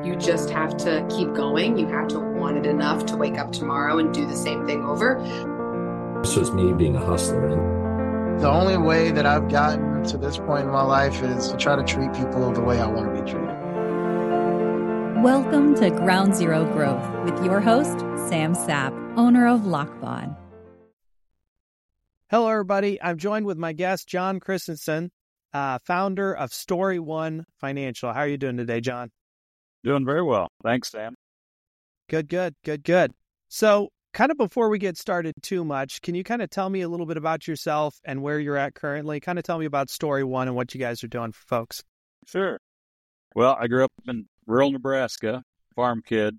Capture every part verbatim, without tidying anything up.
You just have to keep going. You have to want it enough to wake up tomorrow and do the same thing over. This was me being a hustler. The only way that I've gotten to this point in my life is to try to treat people the way I want to be treated. Welcome to Ground Zero Growth with your host, Sam Sapp, owner of Lockbond. Hello, everybody. I'm joined with my guest, John Christensen, uh, founder of Story One Financial. How are you doing today, John? Doing very well. Thanks, Sam. Good, good, good, good. So kind of before we get started too much, can you kind of tell me a little bit about yourself and where you're at currently? Kind of tell me about Story One and what you guys are doing for folks. Sure. Well, I grew up in rural Nebraska, farm kid.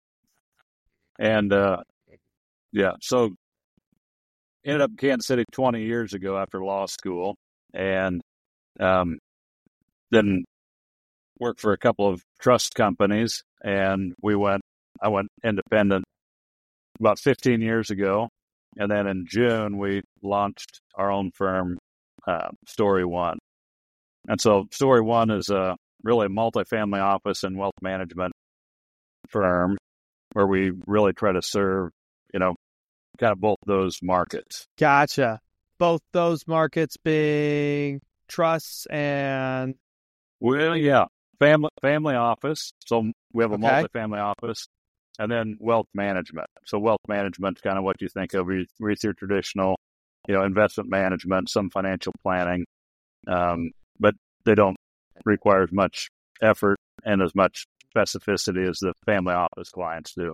And, uh, yeah, so ended up in Kansas City twenty years ago after law school. And um, then worked for a couple of trust companies. And we went, I went independent about fifteen years ago. And then in June, we launched our own firm, uh, Story One. And so Story One is a really a multifamily office and wealth management firm where we really try to serve, you know, kind of both those markets. Gotcha. Both those markets being trusts and... Well, yeah, family family office. So we have a Okay. multifamily office. And then wealth management. So wealth management is kind of what you think of with your traditional, you know, investment management, some financial planning. Um, but they don't require as much effort and as much specificity as the family office clients do.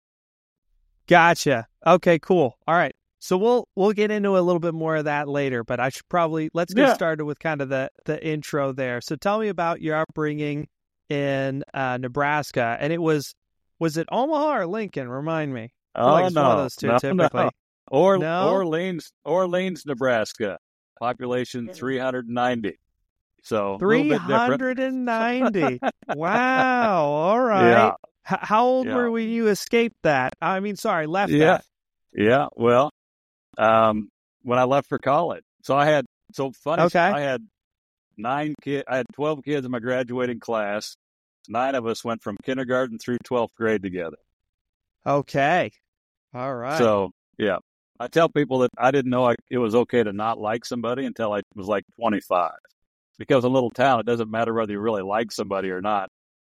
Gotcha. Okay, cool. All right. So we'll we'll get into a little bit more of that later, but I should probably, let's get Yeah. started with kind of the, the intro there. So tell me about your upbringing in uh, Nebraska. And it was, was it Omaha or Lincoln? Remind me. I feel Oh, like it's no. one of those two no, typically. no. Or, No? Orleans, Orleans, Nebraska. Population three hundred ninety. So a little bit different. three hundred ninety. Wow. All right. Yeah. H- how old Yeah. were when you escaped that? I mean, sorry, left Yeah. that. Yeah. Well, um, when I left for college, so I had, so funny, Okay. I had nine kids, I had twelve kids in my graduating class. Nine of us went from kindergarten through twelfth grade together. Okay. All right. So, yeah, I tell people that I didn't know I, it was okay to not like somebody until I was like twenty-five. Because in a little town, it doesn't matter whether you really like somebody or not.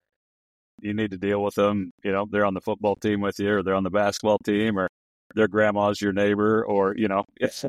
You need to deal with them. You know, they're on the football team with you, or they're on the basketball team, or their grandma's your neighbor, or, you know. So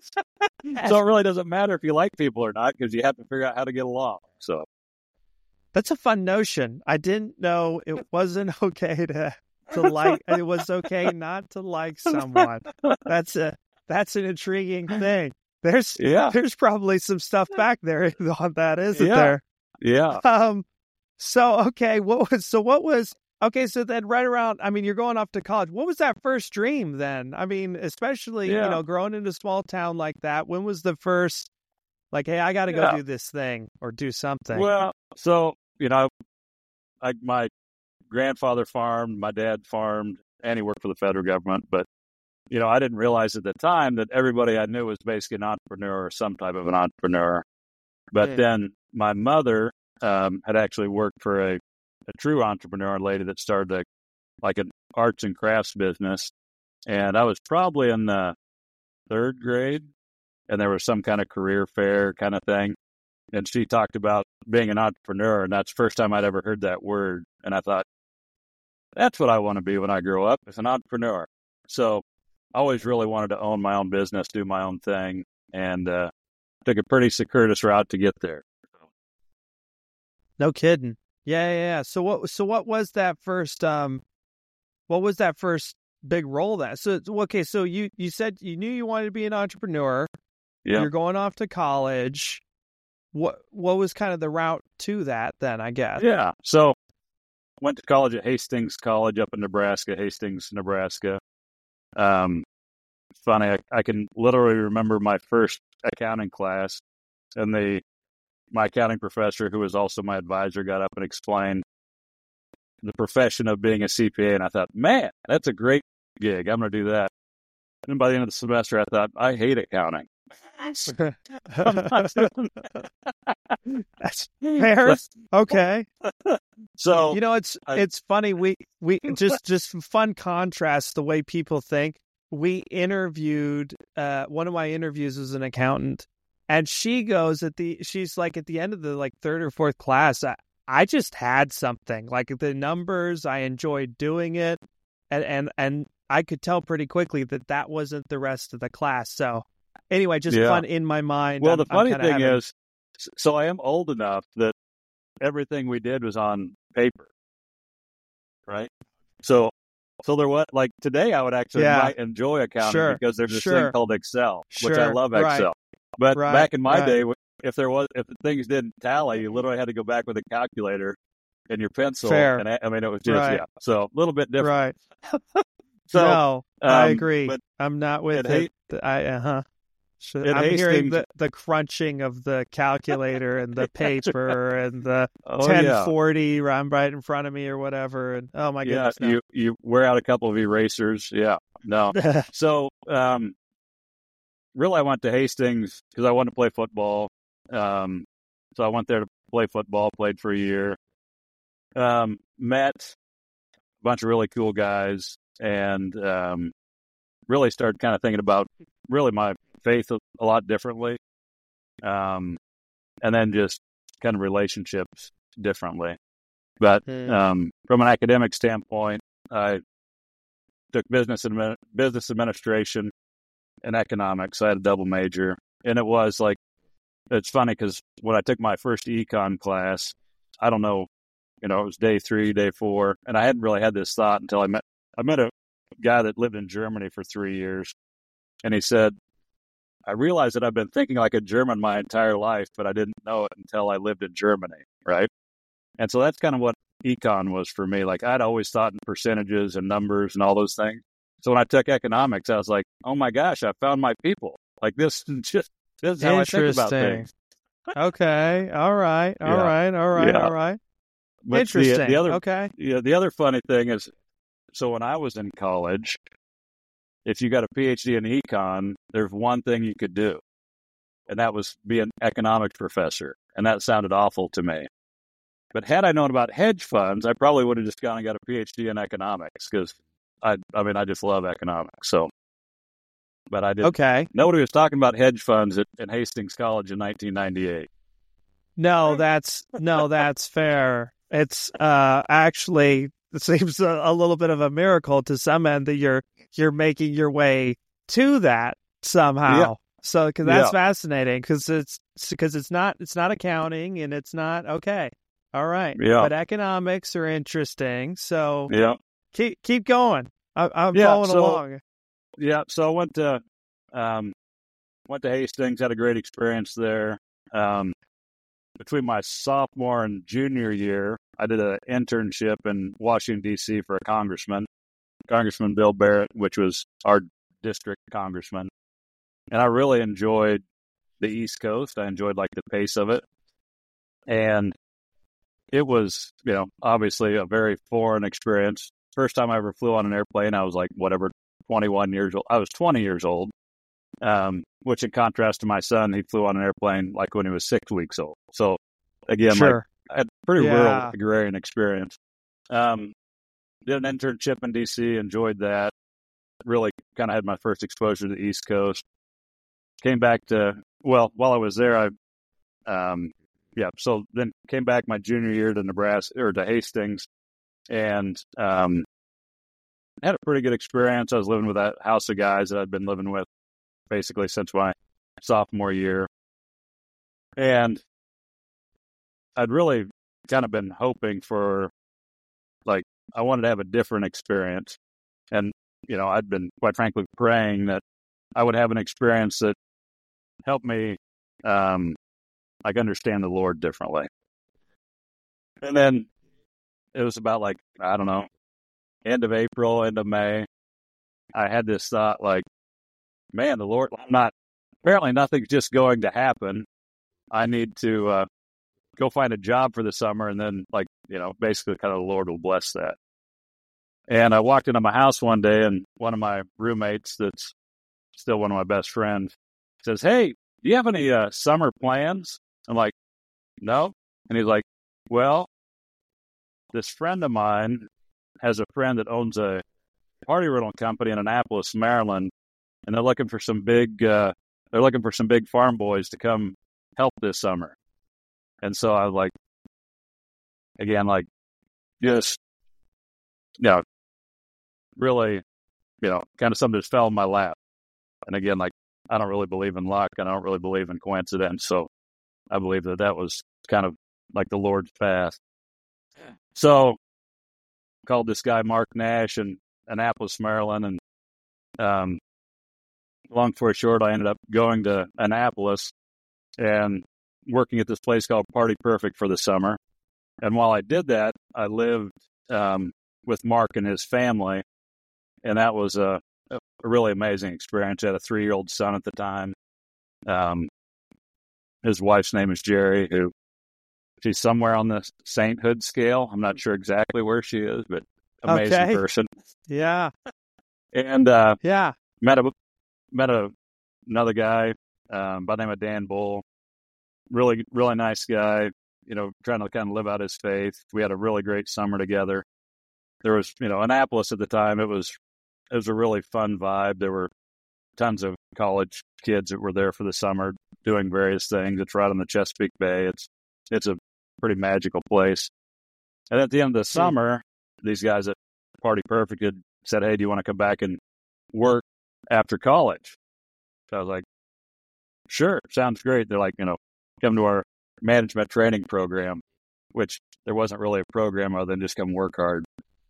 it really doesn't matter if you like people or not, because you have to figure out how to get along. So That's a fun notion. I didn't know it wasn't okay to to like. It was okay not to like someone. That's a that's an intriguing thing. There's yeah, there's probably some stuff back there on that, isn't Yeah. there? yeah. Um. So okay, what was so what was okay? So then, right around. I mean, you're going off to college. What was that first dream then? I mean, especially Yeah. you know, growing in a small town like that. When was the first? Like, hey, I got to go Yeah. do this thing or do something. Well, so, you know, I, my grandfather farmed, my dad farmed, and he worked for the federal government. But, you know, I didn't realize at the time that everybody I knew was basically an entrepreneur or some type of an entrepreneur. But Yeah. then my mother um, had actually worked for a, a true entrepreneur lady that started a, like an arts and crafts business. And I was probably in the third grade, and there was some kind of career fair kind of thing. And she talked about being an entrepreneur, and that's the first time I'd ever heard that word. And I thought, that's what I want to be when I grow up, as an entrepreneur. So I always really wanted to own my own business, do my own thing, and uh, took a pretty circuitous route to get there. No kidding. Yeah, yeah, yeah. So what? So what was that first? Um, what was that first big role? That so okay. So you you said you knew you wanted to be an entrepreneur. Yeah. You're going off to college. What what was kind of the route to that then? I guess. Yeah. So went to college at Hastings College up in Nebraska, Hastings, Nebraska. Um, it's funny, I, I can literally remember my first accounting class, and the my accounting professor, who was also my advisor, got up and explained the profession of being a C P A, and I thought, man, that's a great gig. I'm going to do that. And by the end of the semester, I thought, I hate accounting. That's fair. Okay. So you know, it's I, it's funny. We we just just fun contrast the way people think. We interviewed uh, one of my interviews was an accountant, and she goes at the she's like at the end of the like third or fourth class. I, I just had something like the numbers. I enjoyed doing it, and and and I could tell pretty quickly that that wasn't the rest of the class. So anyway, just yeah. fun in my mind. Well, I'm, the funny I'm thing having... is, so I am old enough that everything we did was on paper, right? So, so there was like today, I would actually yeah. might enjoy accounting sure. because there's this sure. thing called Excel, sure. which I love Excel. Right. But right. back in my right. day, if there was if things didn't tally, you literally had to go back with a calculator and your pencil. Fair. And I, I mean, it was just right. yeah, so a little bit different. Right. so no, um, I agree. But I'm not with it. it. I uh huh. So I'm Hastings, hearing the, the crunching of the calculator and the paper and the oh, ten forty yeah. I'm right in front of me or whatever. And oh my yeah, goodness, no. you you wear out a couple of erasers. Yeah, no. so um, really, I went to Hastings because I wanted to play football. Um, so I went there to play football. Played for a year. Um, met a bunch of really cool guys, and um, really started kind of thinking about really my faith a, a lot differently, um, and then just kind of relationships differently. But hmm. um, from an academic standpoint, I took business admi- business administration and economics. I had a double major, and it was like it's funny because when I took my first econ class, I don't know, you know, it was day three, day four, and I hadn't really had this thought until I met I met a guy that lived in Germany for three years, and he said, I realized that I've been thinking like a German my entire life, but I didn't know it until I lived in Germany, right? And so that's kind of what econ was for me. Like I'd always thought in percentages and numbers and all those things. So when I took economics, I was like, oh my gosh, I found my people. Like this is just this is how I think about things. Okay. All right. All yeah. right. All right. Yeah. All right. But Interesting. The, the other, okay. Yeah. The other funny thing is, so when I was in college, if you got a P H D in econ, there's one thing you could do, and that was be an economics professor. And that sounded awful to me. But had I known about hedge funds, I probably would have just gone and got a P H D in economics because I, I mean, I just love economics. So, but I didn't. Okay. Nobody was talking about hedge funds at, at Hastings College in nineteen ninety-eight. No, that's no, that's fair. It's uh, actually it seems a, a little bit of a miracle to some end that you're you're making your way to that somehow. Yeah. So, because that's yeah. fascinating, because it's because it's not it's not accounting and it's not okay. All right, yeah. But economics are interesting. So yeah, keep keep going. I, I'm yeah, following so, along. Yeah, so I went to um, went to Hastings, had a great experience there. Um, between my sophomore and junior year, I did an internship in Washington, D C for a congressman, Congressman Bill Barrett, which was our district congressman. And I really enjoyed the East Coast. I enjoyed like the pace of it. And it was, you know, obviously a very foreign experience. First time I ever flew on an airplane, I was like, whatever, twenty-one years old. I was twenty years old, um, which in contrast to my son, he flew on an airplane like when he was six weeks old. So again, sure. like, I had a pretty yeah. rural agrarian experience. Um, did an internship in D C, enjoyed that. Really kind of had my first exposure to the East Coast. Came back to, well, while I was there, I, um, yeah, so then came back my junior year to Nebraska, or to Hastings, and um, had a pretty good experience. I was living with that house of guys that I'd been living with basically since my sophomore year. And I'd really kind of been hoping for, like, I wanted to have a different experience. And, you know, I'd been, quite frankly, praying that I would have an experience that helped me, um, like, understand the Lord differently. And then it was about, like, I don't know, end of April, end of May, I had this thought, like, man, the Lord, I'm not, apparently nothing's just going to happen. I need to uh, go find a job for the summer, and then, like, you know, basically kind of the Lord will bless that. And I walked into my house one day, and one of my roommates that's still one of my best friends says, "Hey, do you have any uh, summer plans?" I'm like, "No." And he's like, "Well, this friend of mine has a friend that owns a party rental company in Annapolis, Maryland, and they're looking for some big, uh, they're looking for some big farm boys to come help this summer." And so I was like, again, like, just, you know, really, you know, kind of something just fell in my lap. And again, like, I don't really believe in luck, and I don't really believe in coincidence. So I believe that that was kind of like the Lord's path. So called this guy Mark Nash in Annapolis, Maryland, and um, long story short, I ended up going to Annapolis and working at this place called Party Perfect for the summer. And while I did that, I lived um, with Mark and his family, and that was a, a really amazing experience. I had a three-year-old son at the time. Um, his wife's name is Jerry, who she's somewhere on the sainthood scale. I'm not sure exactly where she is, but amazing Okay. person. Yeah. And uh, Yeah. met a met a another guy um, by the name of Dan Bull. Really, really nice guy. You know, trying to kind of live out his faith. We had a really great summer together. There was, you know, Annapolis at the time. It was it was a really fun vibe. There were tons of college kids that were there for the summer doing various things. It's right on the Chesapeake Bay. It's it's a pretty magical place. And at the end of the summer, these guys at Party Perfect had said, "Hey, do you want to come back and work after college?" So I was like, "Sure, sounds great." They're like, you know, come to our management training program, which there wasn't really a program other than just come work hard.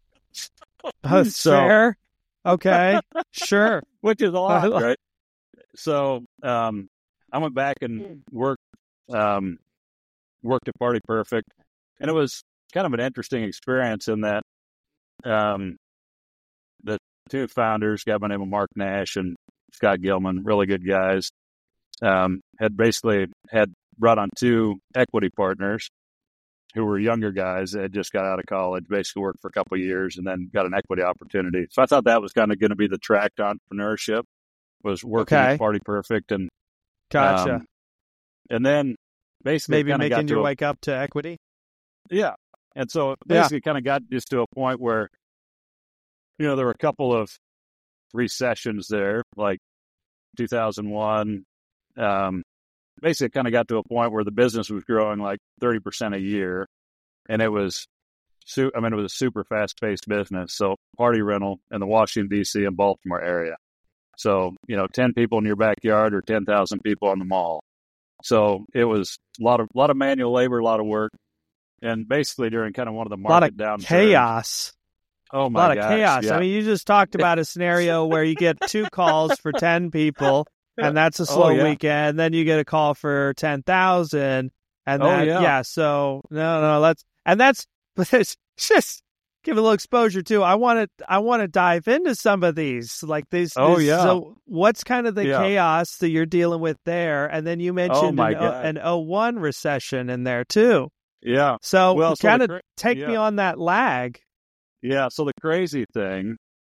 Oh, So- fair. Okay. Sure. Which is a lot, I lo- right? So um, I went back and worked um, worked at Party Perfect, and it was kind of an interesting experience in that um, the two founders, a guy by the name of Mark Nash and Scott Gilman, really good guys, um, had basically had brought on two equity partners who were younger guys that had just got out of college, basically worked for a couple of years, and then got an equity opportunity. So I thought that was kind of going to be the track to entrepreneurship, was working Okay. at Party Perfect. And Gotcha. um, and then basically Maybe kind of got making to your a, wake up to equity. yeah. And so it Yeah. basically kind of got just to a point where, you know, there were a couple of recessions there, like two thousand one. Um, basically kind of got to a point where the business was growing like thirty percent a year. And it was, su- I mean, it was a super fast paced business. So party rental in the Washington, D C and Baltimore area. So, you know, ten people in your backyard or ten thousand people on the mall. So it was a lot of, lot of manual labor, a lot of work. And basically during kind of one of the A lot market of downturns. chaos. Oh A my lot of gosh, chaos. yeah. I mean, you just talked about a scenario where you get two calls for ten people, and that's a slow Oh, yeah. weekend. Then you get a call for ten thousand, and Oh, that, yeah. yeah. So no, no, let's and that's it's just give a little exposure too. I want to, I want to dive into some of these, like these. Oh, this- yeah. So what's kind of the Yeah. chaos that you're dealing with there? And then you mentioned my an, o- God. an oh one recession in there too. Yeah. So, Well, so the kind of cra- take me yeah. on that lag. Yeah. So the crazy thing,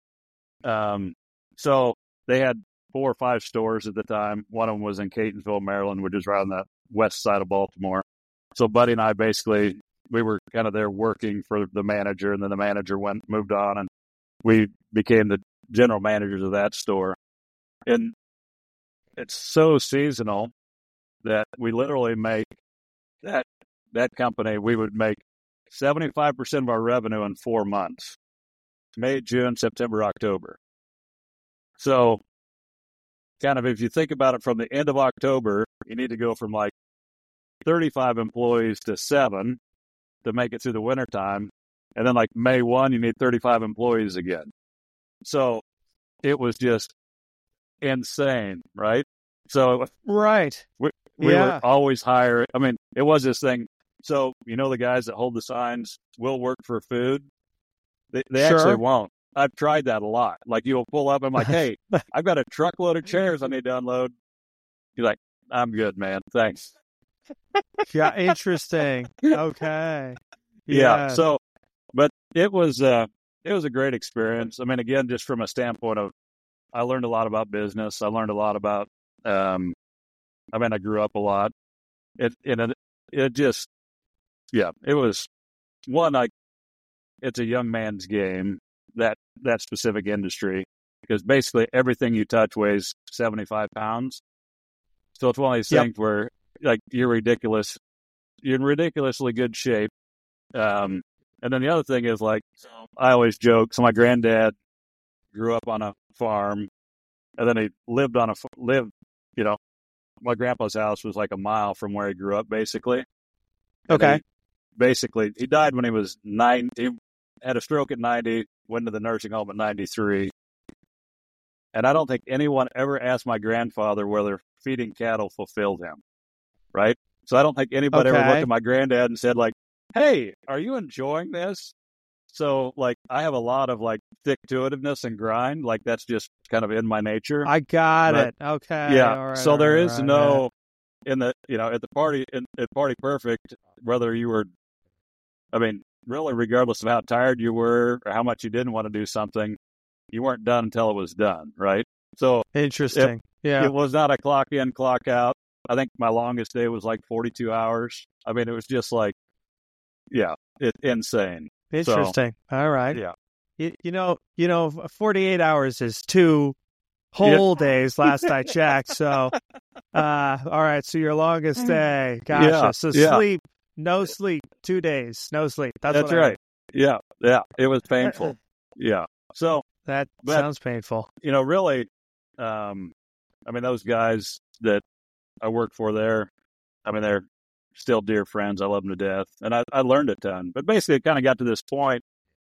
um, so they had four or five stores at the time. One of them was in Catonsville, Maryland, which is right on the west side of Baltimore. So Buddy and I basically, we were kind of there working for the manager, and then the manager went, moved on, and we became the general managers of that store. And it's so seasonal that we literally make that, that company, we would make seventy-five percent of our revenue in four months. May, June, September, October. So kind of if you think about it from the end of October, you need to go from like thirty-five employees to seven to make it through the wintertime. And then like May first, you need thirty-five employees again. So it was just insane, right? So Right. we, we Yeah. were always hiring. I mean, it was this thing. So, you know, the guys that hold the signs will work for food. They, they Sure. actually won't. I've tried that a lot. Like you'll pull up. I'm like, hey, I've got a truckload of chairs I need to unload. You're like, I'm good, man. Thanks. Yeah, interesting. Okay. Yeah. So, but it was, uh, it was a great experience. I mean, again, just from a standpoint of, I learned a lot about business. I learned a lot about, um, I mean, I grew up a lot. It, and it, it just, yeah, it was one, like, it's a young man's game, that, that specific industry, because basically everything you touch weighs seventy-five pounds. So it's one of these Yep. things where, like, you're ridiculous. You're in ridiculously good shape. Um, and then the other thing is, like, I always joke. So my granddad grew up on a farm, and then he lived on a lived. You know, my grandpa's house was like a mile from where he grew up, basically. And Okay. he, basically, he died when he was nine. He had a stroke at ninety. Went to the nursing home at ninety-three. And I don't think anyone ever asked my grandfather whether feeding cattle fulfilled him, right? So I don't think anybody ever Okay. looked at my granddad and said, like, hey, are you enjoying this? So, like, I have a lot of, like, stick-to-itiveness and grind. Like, that's just kind of in my nature. I got But- it. Okay. yeah. All right, so all there right, is all right, no, in the, you know, at the party, in, at Party Perfect, whether you were, I mean, really, regardless of how tired you were or how much you didn't want to do something, you weren't done until it was done, right? So Interesting. yeah. it was not a clock in, clock out. I think my longest day was like forty-two hours. I mean, it was just like, yeah, it, insane. Interesting. All right. Yeah. You, you know, you know, forty-eight hours is two whole days. Last I checked. So, uh, all right. So your longest day. Gotcha. Yeah, So yeah. sleep, no sleep, two days, no sleep. That's, That's what I right. heard. Yeah. Yeah. It was painful. Yeah. So, That But- sounds painful. you know, really, um, I mean, those guys that I work for there, I mean, they're still dear friends. I love them to death. And I, I learned a ton. But basically, it kind of got to this point.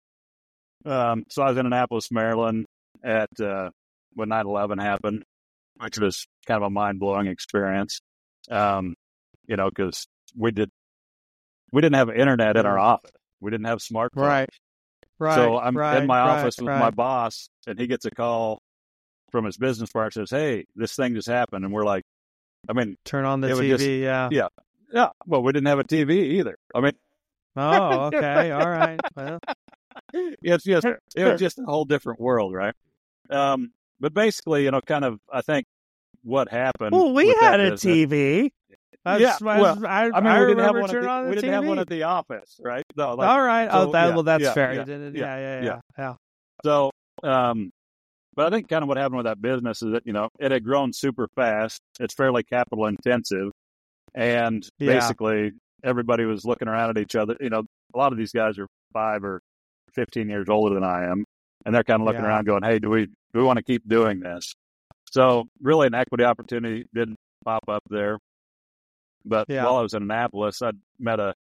Um, so I was in Annapolis, Maryland at uh, when nine eleven happened, which was kind of a mind-blowing experience, um, you know, because we, did, we didn't have internet in our office. We didn't have smartphones. Right. Right. So I'm right, in my right, office with right. my boss, and he gets a call from his business partner, says, hey, this thing just happened. And we're like, I mean, Turn on the it would T V. just- yeah. yeah, yeah, well, we didn't have a T V either. I mean, Oh, okay. All right. Well, it's just, it was just a whole different world, right? Um, but basically, you know, kind of, I think what happened. well we with that had a business- T V. That's, Yeah, well, I, I mean, we didn't have remember one. At turning the, on the we didn't T V. have one at the office, right? No, like, All right. so, oh, that, yeah, well, that's yeah, fair. yeah, you didn't, yeah, yeah, yeah, yeah. yeah, yeah. So, um, but I think kind of what happened with that business is that, you know, it had grown super fast. It's fairly capital intensive. And Yeah. basically everybody was looking around at each other. You know, a lot of these guys are five or fifteen years older than I am. And they're kind of looking Yeah. around going, hey, do we, do we want to keep doing this? So really an equity opportunity didn't pop up there. But Yeah. while I was in Annapolis, I met a,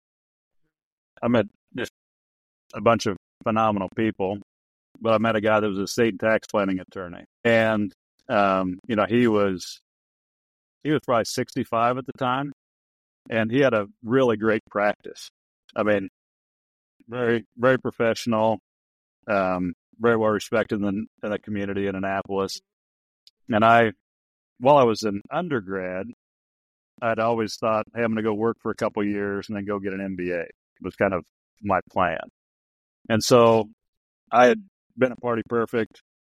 I met just a bunch of phenomenal people. But I met a guy that was a state tax planning attorney, and um, you know, he was he was probably sixty-five at the time, and he had a really great practice. I mean, very very professional, um, very well respected in the, in the community in Annapolis. And I, while I was an undergrad, I'd always thought, hey, I'm going to go work for a couple of years and then go get an M B A. It was kind of my plan, and so I had been at Party Perfect,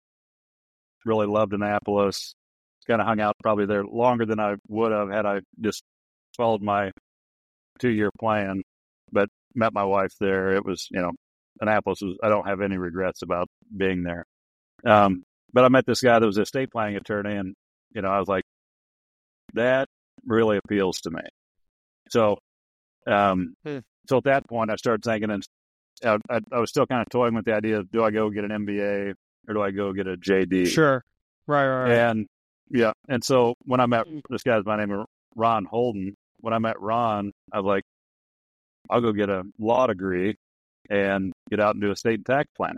really loved Annapolis, kind of hung out probably there longer than I would have had I just followed my two-year plan, but met my wife there. It was, you know, Annapolis was, I don't have any regrets about being there. Um, but I met this guy that was a estate planning attorney, and, you know, I was like, that really appeals to me. So, um, Hmm. so at that point I started thinking, and I, I, I was still kind of toying with the idea of, do I go get an M B A or do I go get a J D? Sure. Right, right, right. And yeah, and so when I met this guy's by name of Ron Holden, when I met Ron, I was like, I'll go get a law degree and get out and do estate and tax planning.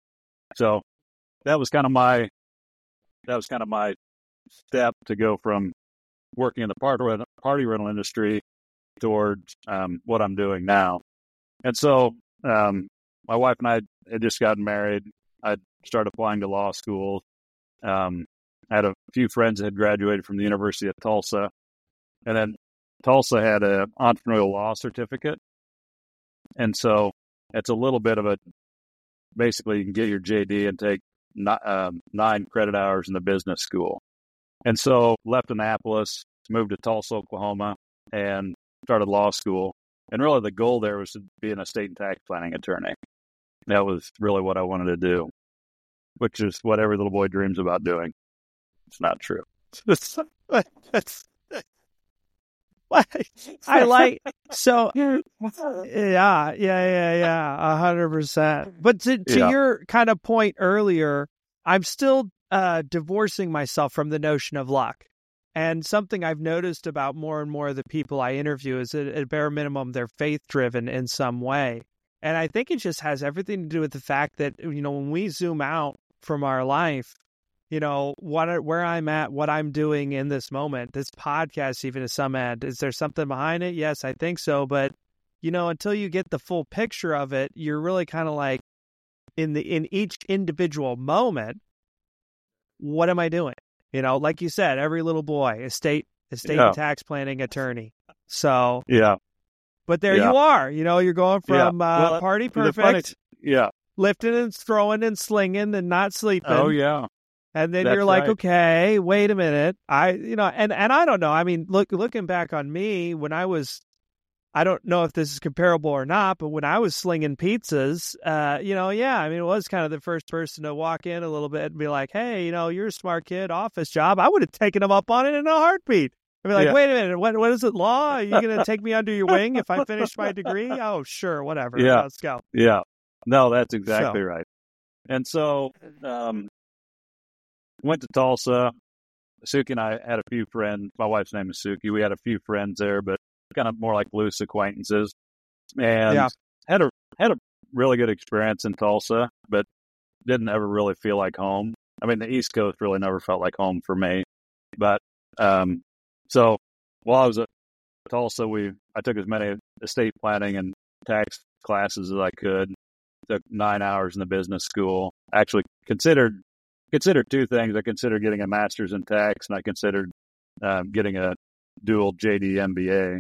So that was kind of my that was kind of my step to go from working in the party rental, party rental industry towards um, what I'm doing now. And so um, my wife and I had just gotten married. I started applying to law school. Um, I had a few friends that had graduated from the University of Tulsa, and then Tulsa had an entrepreneurial law certificate. And so it's a little bit of a, basically you can get your J D and take ni- um, nine credit hours in the business school. And so left Annapolis, moved to Tulsa, Oklahoma, and started law school. And really the goal there was to be an estate and tax planning attorney. That was really what I wanted to do, which is what every little boy dreams about doing. It's not true. That's, I like, so, yeah, yeah, yeah, yeah, a hundred percent. But to, to Yeah. your kind of point earlier, I'm still uh, divorcing myself from the notion of luck. And something I've noticed about more and more of the people I interview is that at bare minimum, they're faith-driven in some way. And I think it just has everything to do with the fact that, you know, when we zoom out from our life, you know, what where I'm at, what I'm doing in this moment, this podcast, even to some end, is there something behind it? Yes, I think so. But, you know, until you get the full picture of it, you're really kind of like in the in each individual moment, what am I doing? You know, like you said, every little boy, estate, estate Yeah. and tax planning attorney. So, Yeah. but there Yeah. you are. You know, you're going Yeah. from uh, Well, party the funny- perfect, Yeah. lifting and throwing and slinging and not sleeping. Oh, yeah. And then That's you're like, right. okay, wait a minute. I, you know, and, and I don't know. I mean, look, looking back on me when I was, I don't know if this is comparable or not, but when I was slinging pizzas, uh, you know, yeah, I mean, it was kind of the first person to walk in a little bit and be like, hey, you know, you're a smart kid, office job. I would have taken him up on it in a heartbeat. I'd be like, Yeah. wait a minute, what, what is it, law? Are you going to take me under your wing if I finish my degree? Oh, sure, whatever. Yeah. Let's go. Yeah. No, that's exactly So. right. And so, um, went to Tulsa. Suki and I had a few friends. My wife's name is Suki. We had a few friends there, but kind of more like loose acquaintances. And Yeah. had a had a really good experience in Tulsa, but didn't ever really feel like home. I mean, the East Coast really never felt like home for me. But um, so while I was at Tulsa, we I took as many estate planning and tax classes as I could. Took nine hours in the business school. Actually considered considered two things. I considered getting a master's in tax, and I considered um, getting a dual J D M B A.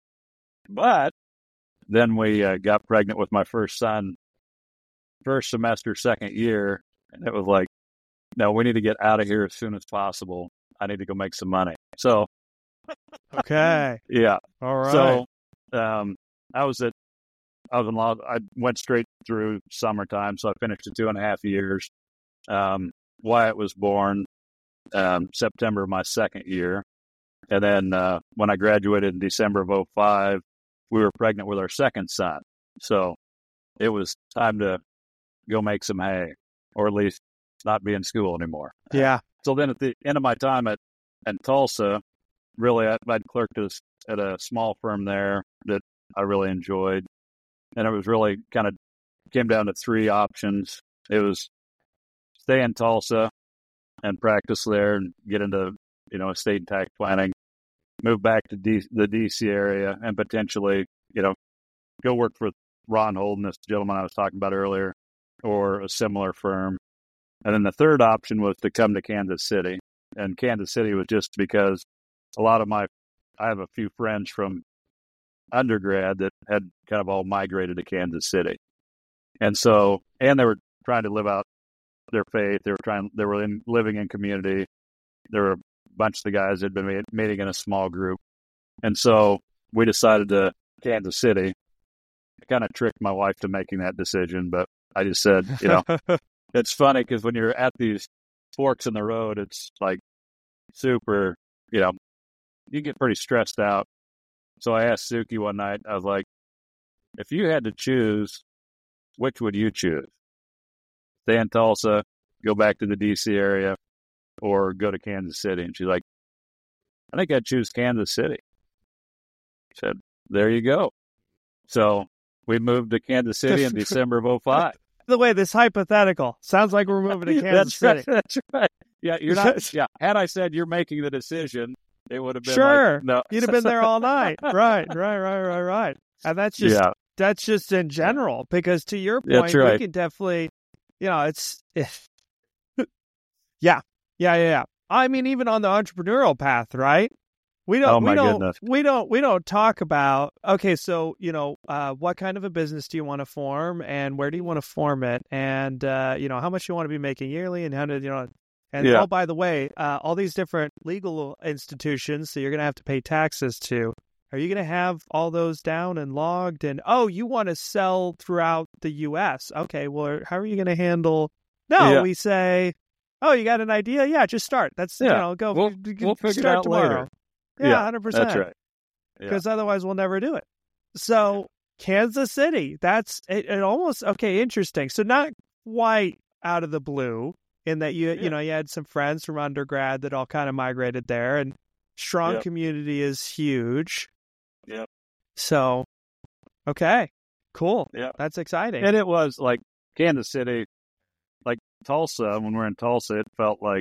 But then we uh, got pregnant with my first son, first semester, second year, and it was like, no, we need to get out of here as soon as possible. I need to go make some money. So, Okay. yeah. All right. So, um, I was at, I was in law, I went straight through summertime, so I finished in two and a half years. Um, Wyatt was born, um, September of my second year. And then, uh, when I graduated in December of oh five, we were pregnant with our second son. So it was time to go make some hay, or at least not be in school anymore. yeah. So then at the end of my time at, at Tulsa, really, I, I'd clerked at a, at a small firm there that I really enjoyed. And it was really kind of came down to three options. It was stay in Tulsa and practice there and get into, you know, estate and tax planning, move back to D, the D C area, and potentially, you know, go work for Ron Holden, this gentleman I was talking about earlier, or a similar firm. And then the third option was to come to Kansas City. And Kansas City was just because a lot of my, I have a few friends from undergrad that had kind of all migrated to Kansas City. And so, and they were trying to live out their faith. They were trying, they were in, living in community. There were a bunch of the guys that had been meeting in a small group. And so we decided to Kansas City. I kind of tricked my wife to making that decision, but I just said, you know, it's funny because when you're at these forks in the road, it's like super, you know, you get pretty stressed out. So I asked Suki one night, I was like, if you had to choose, which would you choose? Stay in Tulsa, go back to the D C area, or go to Kansas City? And she's like, I think I'd choose Kansas City. I said, there you go. So we moved to Kansas City in December of oh five. The way this hypothetical sounds like we're moving to Kansas that's City. Right, that's right. Yeah, you're not. Yeah, had I said you're making the decision, it would have been Sure. like, no. You'd have been there all night. Right, right, right, right, right. And that's just Yeah, that's just in general, because to your point, That's right. we can definitely, you know, it's, yeah, yeah, yeah, yeah. I mean, even on the entrepreneurial path, right? We don't, Oh, we my don't, goodness. we don't, we don't talk about, okay, so, you know, uh, what kind of a business do you want to form, and where do you want to form it? And, uh, you know, how much you want to be making yearly, and how did, you know, And Yeah. oh, by the way, uh, all these different legal institutions that you're going to have to pay taxes to, are you going to have all those down and logged? And, oh, you want to sell throughout the U S. Okay, well, how are you going to handle? No, Yeah. we say, oh, you got an idea? Yeah, just start. That's, you Yeah. know, go We'll- d- we'll figure it start out tomorrow. later. Yeah, Yeah, one hundred percent. That's right. Yeah. Because otherwise we'll never do it. So Kansas City, that's it, it almost, okay, interesting. So not quite out of the blue in that you, Yeah. you know, you had some friends from undergrad that all kind of migrated there, and strong Yep. community is huge. Yep. So, okay, cool. Yeah. That's exciting. And it was like Kansas City, like Tulsa, when we were in Tulsa, it felt like,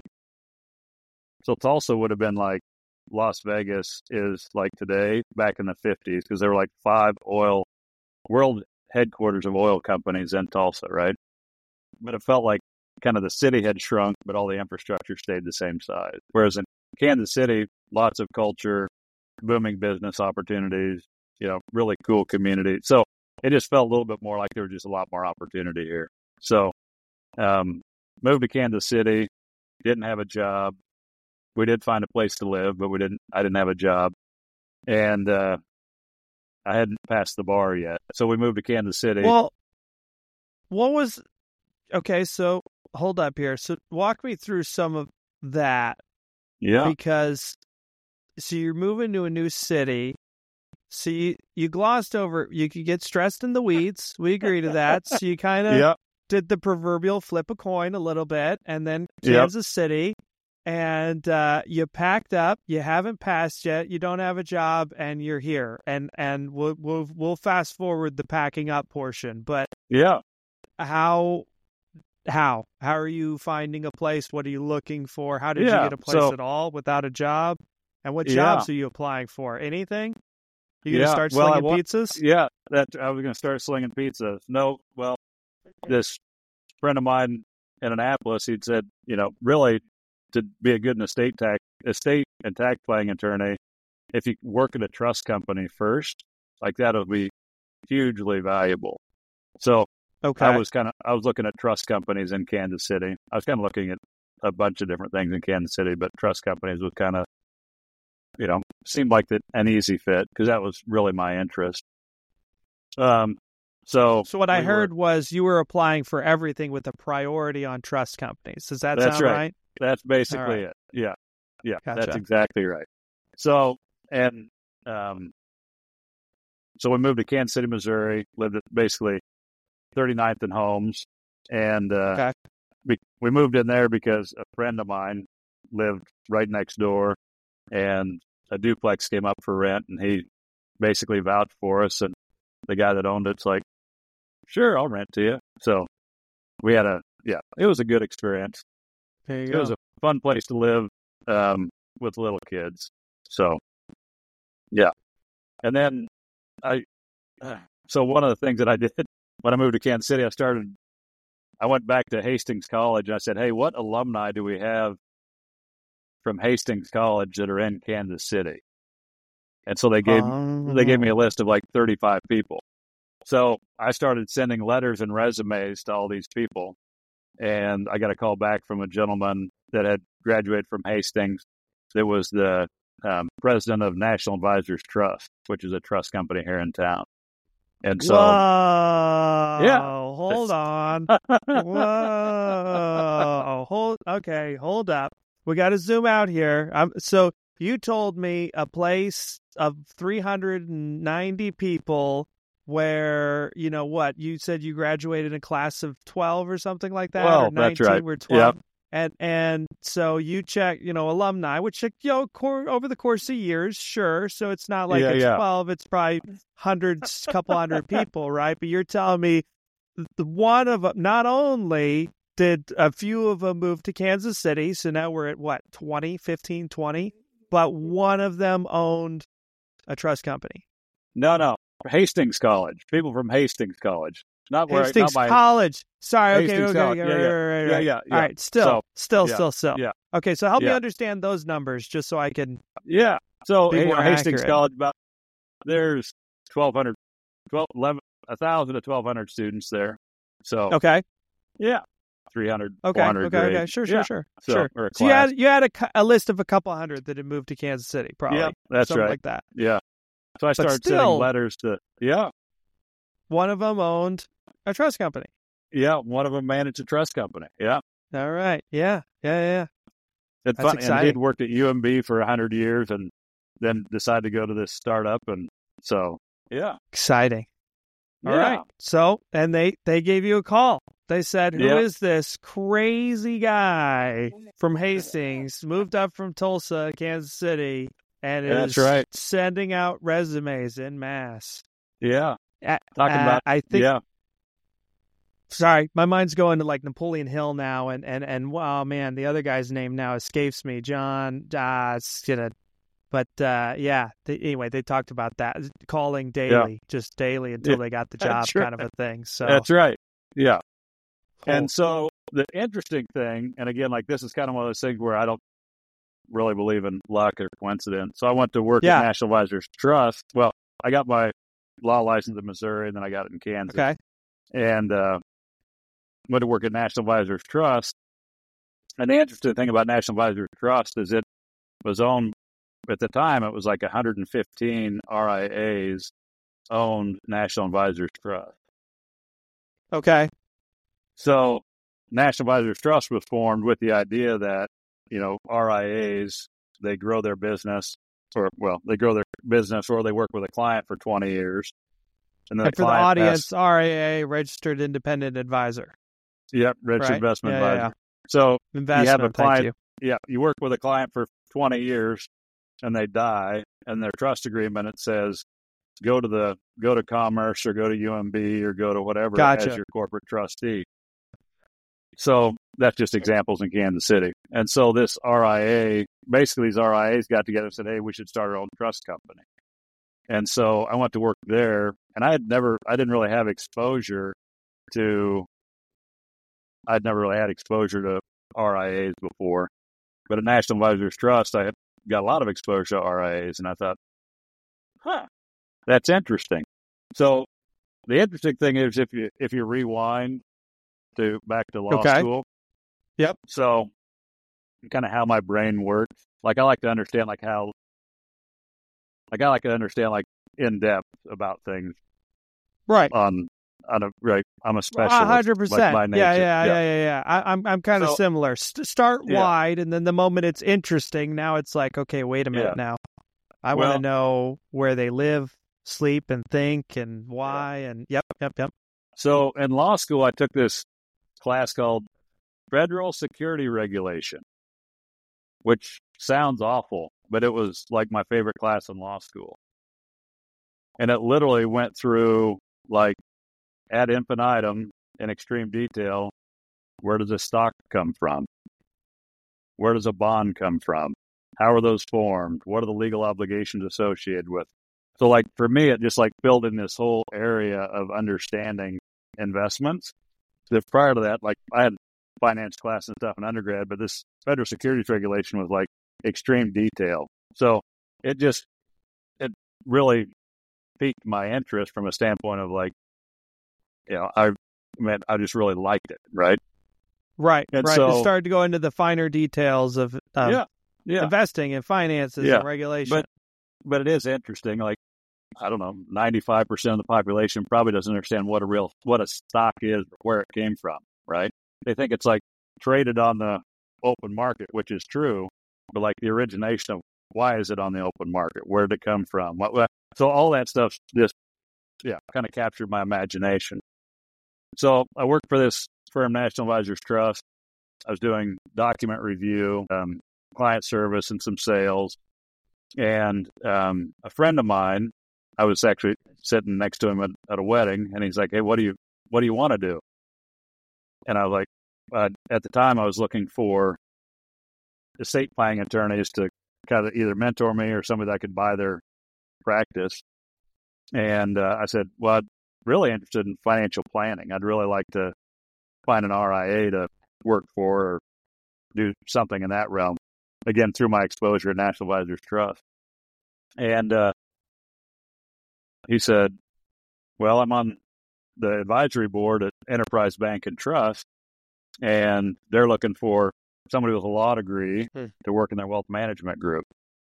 so Tulsa would have been like Las Vegas is like today, back in the fifties, because there were like five oil, world headquarters of oil companies in Tulsa, right? But it felt like kind of the city had shrunk, but all the infrastructure stayed the same size. Whereas in Kansas City, lots of culture, booming business opportunities, you know, really cool community. So it just felt a little bit more like there was just a lot more opportunity here. So, um, moved to Kansas City, didn't have a job. We did find a place to live, but we didn't, I didn't have a job. And, uh, I hadn't passed the bar yet. So we moved to Kansas City. Well, what was, okay, so hold up here. So walk me through some of that. yeah. Because, so you're moving to a new city. So you, you glossed over, you could get stressed in the weeds. We agree to that. So you kind of Yeah. did the proverbial flip a coin a little bit, and then Yep. Kansas City. And uh, you packed up. You haven't passed yet. You don't have a job, and you're here. And and we'll we'll we'll fast forward the packing up portion. But Yeah. how how how are you finding a place? What are you looking for? How did Yeah, you get a place so- at all without a job? And what Yeah. jobs are you applying for? Anything? You gonna Yeah, start well, I slinging wa- pizzas? Yeah, that I was going to start slinging pizzas. No, well, this friend of mine in Annapolis, he'd said, you know, really to be a good estate tax, estate and tax planning attorney, if you work at a trust company first, like that'll be hugely valuable. So Okay. I was kind of, I was looking at trust companies in Kansas City. I was kind of looking at a bunch of different things in Kansas City, but trust companies was kind of, you know, seemed like the, an easy fit because that was really my interest. Um, so, So what I we were- heard was you were applying for everything with a priority on trust companies. Does that That's sound right. right? that's basically All right. it. Yeah. Yeah. Gotcha. That's exactly right. So, and, um, so we moved to Kansas City, Missouri, lived at basically thirty-ninth and Holmes. And, uh, Okay. we, we moved in there because a friend of mine lived right next door and a duplex came up for rent and he basically vouched for us. And the guy that owned it's like, sure, I'll rent to you. So we had a, yeah, it was a good experience. There you It go. was a fun place to live, um, with little kids. So, yeah. And then I, uh, so one of the things that I did when I moved to Kansas City, I started, I went back to Hastings College and I said, hey, what alumni do we have from Hastings College that are in Kansas City? And so they gave, they gave me a list of like thirty-five people. So I started sending letters and resumes to all these people. And I got a call back from a gentleman that had graduated from Hastings. That was the um, president of National Advisors Trust, which is a trust company here in town. And so, Whoa. Yeah. Hold on. Whoa. Hold. Okay. Hold up. We got to zoom out here. Um, so you told me a place of three hundred ninety people where, you know what, you said you graduated in a class of twelve or something like that? Well, or that's nineteen, right. We're twelve. Yep. And and so you check, you know, alumni, which, you know, cor- over the course of years, sure. So it's not like Yeah, it's yeah. twelve, it's probably hundreds, couple hundred people, right? But you're telling me the one of them, not only did a few of them move to Kansas City, so now we're at what, twenty, fifteen, twenty, but one of them owned a trust company. no, no, Hastings College, people from Hastings College, not where, Hastings not my, College. Sorry, okay, Hastings okay, College. okay, Yeah, right, yeah. right, right, Yeah, right. yeah, All yeah. right, still, So, still, yeah, still, still. yeah. Okay, so help me Yeah. understand those numbers just so I can. yeah. So Be hey, you know, more Hastings accurate. College, about there's twelve hundred, twelve, eleven, a thousand to twelve hundred students there. So Okay. yeah, three hundred, Okay, four hundred okay, grade. okay. Sure, sure, Yeah. sure, So, sure. or a So you class. had you had a, cou- a list of a couple hundred that had moved to Kansas City, probably. Yeah, that's something right. like that. Yeah. So I But started still- sending letters to, yeah, One of them owned a trust company. yeah. One of them managed a trust company. Yeah. All right. Yeah. Yeah. Yeah. It's That's fun. And exciting. he'd worked at U M B for a hundred years and then decided to go to this startup. And so, yeah. Exciting. All Yeah. right. So, and they they gave you a call. They said, "Who is Yeah. this crazy guy from Hastings? Moved up from Tulsa, Kansas City, and is That's right. sending out resumes in mass." Yeah. Uh, Talking uh, about, I think. yeah. Sorry, my mind's going to like Napoleon Hill now, and and and oh man, the other guy's name now escapes me. John. Uh, it's gonna. But uh, yeah. They, anyway, they talked about that calling daily, just daily until Yeah, they got the job, that's right. kind of a thing. So That's right. Yeah. cool. And so the interesting thing, and again, like this is kind of one of those things where I don't really believe in luck or coincidence. So I went to work Yeah. at National Advisors Trust. Well, I got my law license in Missouri, and then I got it in Kansas. Okay. And uh, went to work at National Advisors Trust. And the interesting thing about National Advisors Trust is it was owned, at the time, it was like one hundred fifteen R I As owned National Advisors Trust. Okay. So National Advisors Trust was formed with the idea that, you know, R I As, they grow their business, or, well, they grow their business or they work with a client for twenty years. And then And the for the client audience, has, R A A, registered independent advisor, yep, rich right? investment Yeah, yeah, advisor. So investment. Thank client- you. yeah, you work with a client for twenty years and they die, and their trust agreement, it says, go to the, go to Commerce or go to U M B or go to whatever Gotcha. as your corporate trustee. So that's just examples in Kansas City. And so this R I A, basically these R I As got together and said, hey, we should start our own trust company. And so I went to work there, and I had never, I didn't really have exposure to, I'd never really had exposure to R I As before. But at National Advisors Trust, I had got a lot of exposure to R I As, and I thought, huh, that's interesting. So the interesting thing is if you if you rewind to back to law Okay. school. Yep. So kind of how my brain works. Like I like to understand like how like I like to understand like in depth about things Right. on on a right I'm a specialist. A hundred like, percent. by Yeah, nature. yeah, yeah, yeah, yeah. I, I'm, I'm kind of So- similar. St- start Yeah. wide, and then the moment it's interesting, now it's like, okay, wait a minute. Yeah. Now, I want Well- to know where they live, sleep, and think, and why, and yep, yep, yep. So in law school, I took this class called Federal Security Regulation, which sounds awful, but it was like my favorite class in law school. And it literally went through like ad infinitum in extreme detail. Where does a stock come from? Where does a bond come from? How are those formed? What are the legal obligations associated with? So like for me, it just like filled in this whole area of understanding investments. So prior to that, like I had finance class and stuff in undergrad, but this federal securities regulation was like extreme detail. So it just, it really piqued my interest from a standpoint of like, you know, I mean, I just really liked it. Right. Right, And right. so- it started to go into the finer details of um, yeah. Yeah. investing and finances Yeah, and regulation. but- But it is interesting. Like, I don't know, ninety-five percent of the population probably doesn't understand what a real, what a stock is, or where it came from, right? They think it's like traded on the open market, which is true, but like the origination of why is it on the open market? Where did it come from? What, what, so all that stuff just, yeah, kind of captured my imagination. So I worked for this firm, National Advisors Trust. I was doing document review, um, client service, and some sales. And um, a friend of mine, I was actually sitting next to him at, at a wedding, and he's like, "Hey, what do you what do you want to do?" And I was like, uh, at the time, I was looking for estate planning attorneys to kind of either mentor me or somebody that I could buy their practice. And uh, I said, "Well, I'm really interested in financial planning. I'd really like to find an R I A to work for or do something in that realm." Again, through my exposure at National Advisors Trust. And uh, he said, "Well, I'm on the advisory board at Enterprise Bank and Trust. and they're looking for somebody with a law degree Hmm. to work in their wealth management group.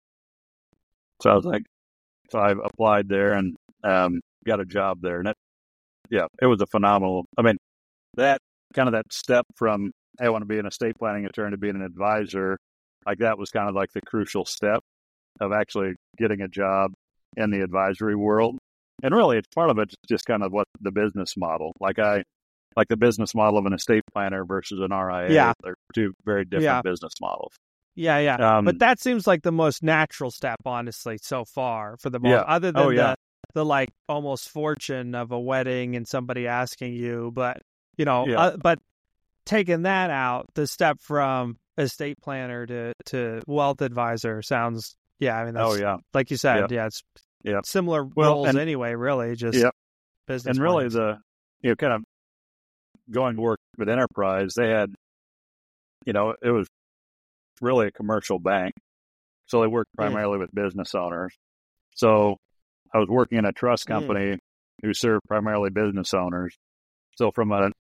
So I was like, so I applied there and um, got a job there. And it, yeah, it was a phenomenal, I mean, that kind of that step from, hey, I want to be an estate planning attorney to being an advisor, like that was kind of like the crucial step of actually getting a job in the advisory world. And really, it's part of it's just kind of what the business model, like I, like the business model of an estate planner versus an R I A. Yeah. They're two very different Yeah. business models. Yeah, yeah. Um, but that seems like the most natural step, honestly, so far for the most, Yeah. other than Oh, yeah. the, the like almost fortune of a wedding and somebody asking you. But, you know, Yeah. uh, but taking that out, the step from estate planner to, to wealth advisor sounds, yeah, I mean, that's, Oh, yeah. like you said, yeah, it's Yeah. similar Well, roles and- anyway, really, just Yeah. business. And really, plans. the, you know, kind of going to work with Enterprise, they had, you know, it was really a commercial bank. So they worked primarily with business owners. So I was working in a trust company who served primarily business owners. So from an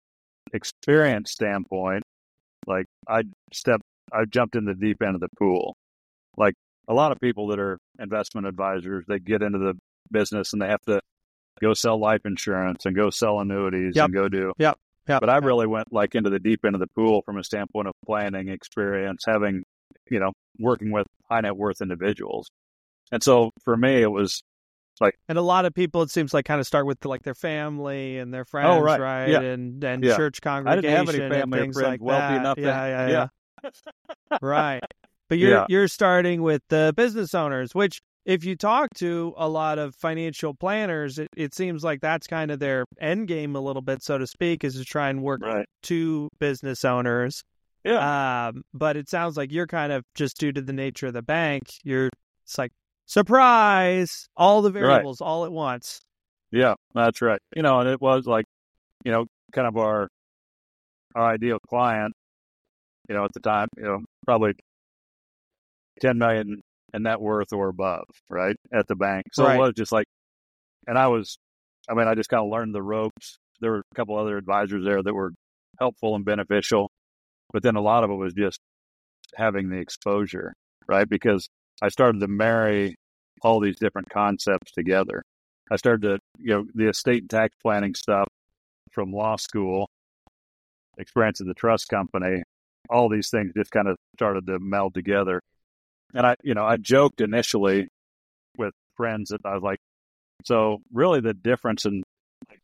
experience standpoint, like I stepped, I jumped in the deep end of the pool. Like a lot of people that are investment advisors, they get into the business and they have to go sell life insurance and go sell annuities Yep. and go do. Yep. Yep. But I really went like into the deep end of the pool from a standpoint of planning experience, having, you know, working with high net worth individuals. And so for me, it was like, And a lot of people, it seems like, kind of start with like their family and their friends, Oh, right. right? Yeah. And and Yeah. church I congregation didn't have any and family or things friends like wealthy that. enough. Yeah, that, yeah, yeah, yeah. Right. But you're Yeah. you're starting with the business owners, which if you talk to a lot of financial planners, it, it seems like that's kind of their end game a little bit, so to speak, is to try and work Right. to business owners. Yeah. Um, but it sounds like you're kind of just due to the nature of the bank, you're it's like surprise, all the variables all at once. Yeah, that's right. You know, and it was like, you know, kind of our our ideal client, you know, at the time, you know, probably ten million in net worth or above, right, at the bank. So Right. it was just like, and I was, I mean, I just kind of learned the ropes. There were a couple other advisors there that were helpful and beneficial, but then a lot of it was just having the exposure, right? Because I started to marry all these different concepts together. I started to, you know, the estate and tax planning stuff from law school, experience at the trust company, all these things just kind of started to meld together. And I, you know, I joked initially with friends that I was like, so really the difference in like,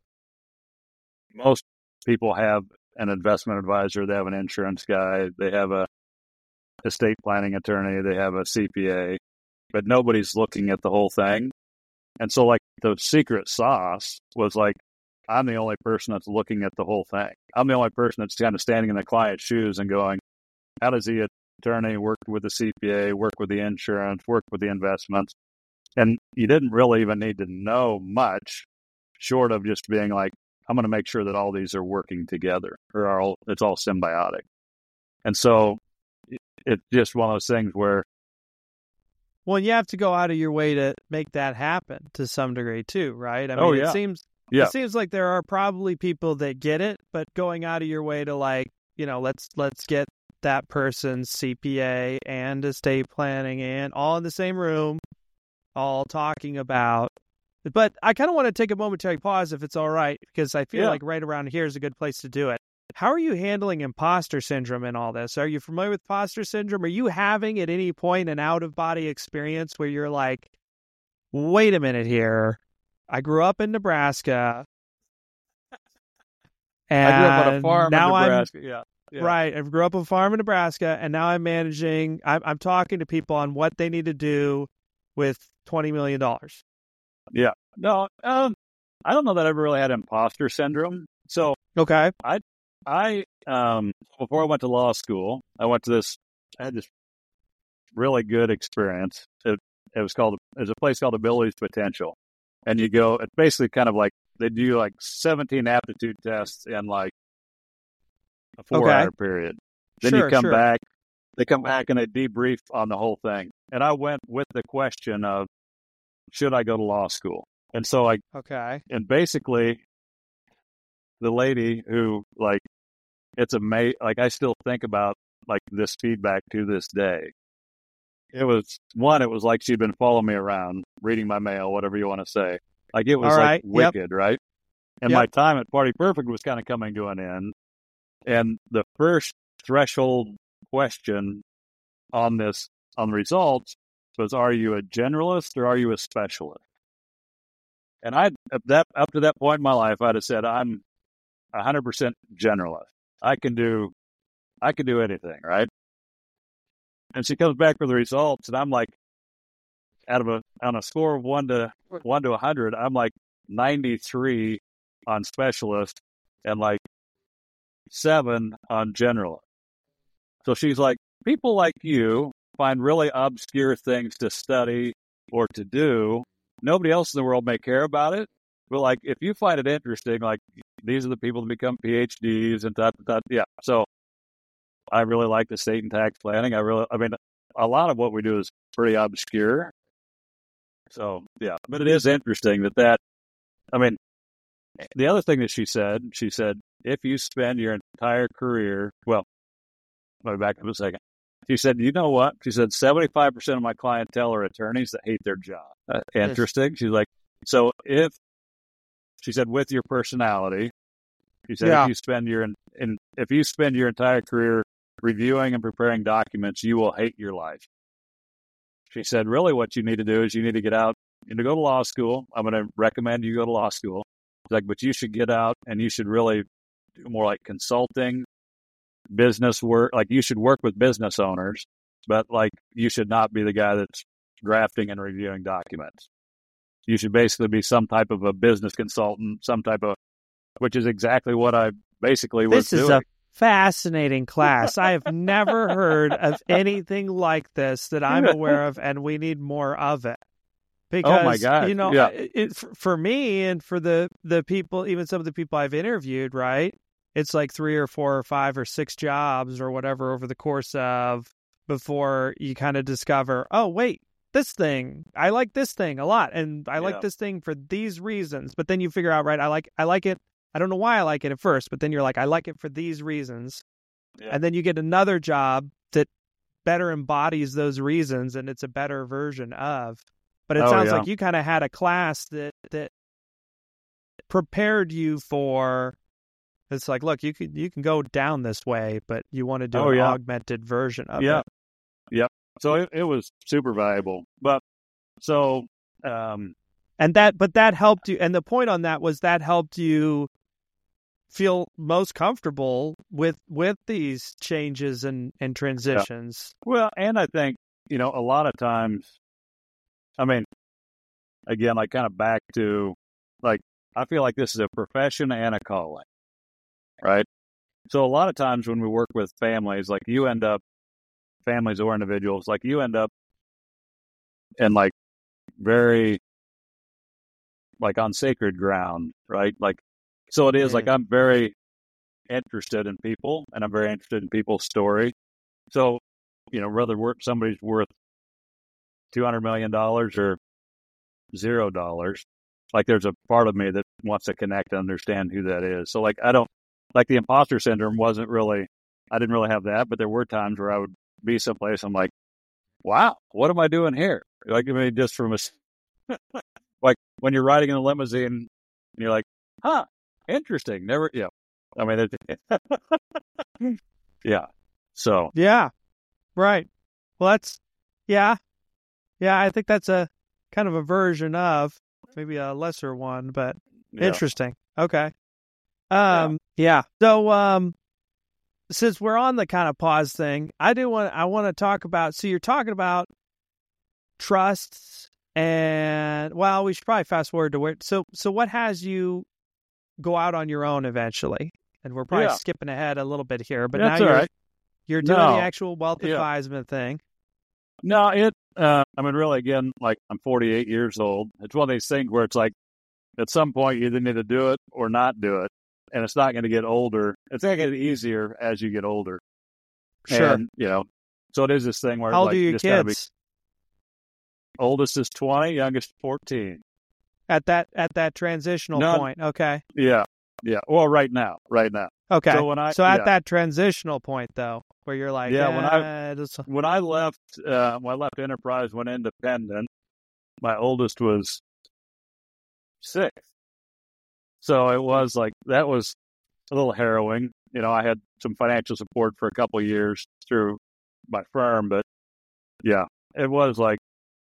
most people have an investment advisor, they have an insurance guy, they have a estate planning attorney, they have a C P A, but nobody's looking at the whole thing. And so like the secret sauce was like, I'm the only person that's looking at the whole thing. I'm the only person that's kind of standing in the client's shoes and going, how does the attorney work with the C P A, work with the insurance, work with the investments? And you didn't really even need to know much short of just being like, I'm going to make sure that all these are working together or are all, it's all symbiotic. And so it, it's just one of those things where, Well, you have to go out of your way to make that happen to some degree too, right? I mean, Oh, it yeah. seems Yeah. it seems like there are probably people that get it, but going out of your way to like, you know, let's let's get that person's C P A and estate planning and all in the same room, all talking about. But I kind of want to take a momentary pause if it's all right, because I feel Yeah. like right around here is a good place to do it. How are you handling imposter syndrome in all this? Are you familiar with imposter syndrome? Are you having at any point an out-of-body experience where you're like, wait a minute here, I grew up in Nebraska, and I grew up on a farm now in I'm Nebraska. Yeah. Yeah. right. I grew up on a farm in Nebraska, and now I'm managing. I'm, I'm talking to people on what they need to do with twenty million dollars. Yeah. No, um, I don't know that I ever really had imposter syndrome. So Okay. I, um, before I went to law school, I went to this, I had this really good experience. It, it was called, there's a place called Abilities Potential. And you go, it's basically kind of like, they do like seventeen aptitude tests in like a four Okay. hour period. Then Sure, you come sure. back, they come back and they debrief on the whole thing. And I went with the question of, should I go to law school? And so I, Okay. and basically the lady who like it's amazing. Like, I still think about like this feedback to this day. It was one, it was like she'd been following me around, reading my mail, whatever you want to say. Like, it was All like right. wicked, Yep. right? And Yep. my time at Party Perfect was kind of coming to an end. And the first threshold question on this, on the results was, are you a generalist or are you a specialist? And I, at that, up to that point in my life, I'd have said, I'm a hundred percent generalist. I can do, I can do anything, right? And she comes back with the results, and I'm like, out of a, on a score of one to one to a hundred, I'm like ninety-three on specialist and like seven on generalist. So she's like, people like you find really obscure things to study or to do. Nobody else in the world may care about it. But like, if you find it interesting, like, these are the people that become P H Ds and that, that, yeah. So I really like the estate and tax planning. I really, I mean, a lot of what we do is pretty obscure. So yeah, but it is interesting that that, I mean, the other thing that she said, she said, if you spend your entire career, well, let me back up a second. She said, you know what? She said, seventy-five percent of my clientele are attorneys that hate their job. Uh, interesting. She's like, so if, she said, with your personality, she said, Yeah. if you spend your, in, if you spend your entire career reviewing and preparing documents, you will hate your life. She said, really what you need to do is you need to get out and to go to law school. I'm going to recommend you go to law school. She's like, but you should get out and you should really do more like consulting, business work. Like, you should work with business owners, but like, you should not be the guy that's drafting and reviewing documents. You should basically be some type of a business consultant, some type of, which is exactly what I basically was This is doing. a fascinating class. I have never heard of anything like this that I'm aware of, and we need more of it. Because, Oh my God. you know, Yeah. it, it, for for me and for the, the people, even some of the people I've interviewed, right? It's like three or four or five or six jobs or whatever over the course of before you kind of discover, oh, wait, this thing, I like this thing a lot. And I like Yeah. this thing for these reasons. But then you figure out, right, I like I like it. I don't know why I like it at first, but then you're like, I like it for these reasons. Yeah. And then you get another job that better embodies those reasons, and it's a better version of. But it Oh, sounds yeah. like you kind of had a class that that prepared you for. It's like, look, you can you can go down this way, but you want to do Oh, an yeah. augmented version of Yeah. it. Yep. So it, it was super valuable. But so, um, And that, but that helped you. And the point on that was that helped you feel most comfortable with with these changes and, and transitions. well, and I think, you know, a lot of times, I mean, again, like kind of back to, like, I feel like this is a profession and a calling, right? So a lot of times when we work with families, like you end up, families or individuals, like you end up in like very, like on sacred ground, right? Like, so it is Yeah. like, I'm very interested in people and I'm very interested in people's story. So, you know, whether we're, somebody's worth two hundred million dollars or zero dollars, like there's a part of me that wants to connect and understand who that is. So like, I don't, like the imposter syndrome wasn't really, I didn't really have that, but there were times where I would be someplace, I'm like, wow, what am I doing here? Like, I mean, just from a, like when you're riding in a limousine and you're like, huh, interesting. Never, yeah. I mean, it, yeah. So, Yeah. Right. Well, that's, yeah. Yeah, I think that's a kind of a version of maybe a lesser one, but yeah. interesting. Okay. Um, yeah. So, um, since we're on the kind of pause thing, I do want, I want to talk about, so you're talking about trusts and, well, we should probably fast forward to where, so, so what has you go out on your own eventually? And we're probably Yeah. skipping ahead a little bit here, but That's now all you're, right. you're doing No. the actual wealth Yeah. advisement thing. No, it, uh, I mean, really, again, like I'm forty-eight years old. It's one of these things where it's like, at some point, you either need to do it or not do it. And it's not going to get older. It's going to get easier as you get older. Sure. And, you know, so it is this thing where How old like, are your just gotta be, kids oldest is twenty, youngest fourteen. at that, at that transitional No. point? Okay. Yeah. Yeah. Well, right now, right now. Okay. So when I so at yeah. that transitional point though, where you're like, Yeah, eh, when I- this- when I left, uh, when I left Enterprise, went independent, my oldest was six. So it was like, that was a little harrowing. You know, I had some financial support for a couple of years through my firm, but yeah, it was like,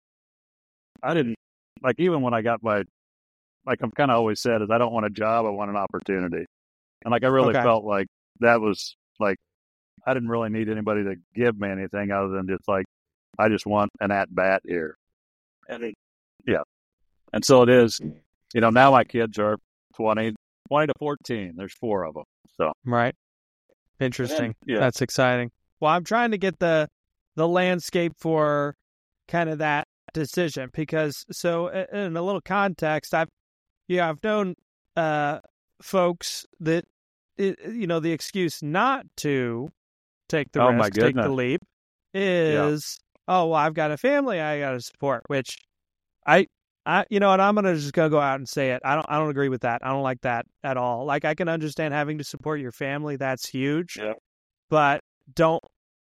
I didn't, like, even when I got my, like I've kind of always said, is I don't want a job, I want an opportunity. And like, I really Okay. felt like that was like, I didn't really need anybody to give me anything other than just like, I just want an at bat here. And it, yeah. And so it is, you know, now my kids are twenty, twenty to fourteen. There's four of them. So, right. Interesting. yeah. That's exciting. Well, I'm trying to get the the landscape for kind of that decision because so in a little context, I've yeah I've known uh, folks that it, you know the excuse not to take the Oh, risk, my take the goodness. leap is oh well I've got a family I got to support, which I I you know and I'm gonna just gonna go out and say it. I don't I don't agree with that. I don't like that at all. Like I can understand having to support your family, that's huge, Yeah. but don't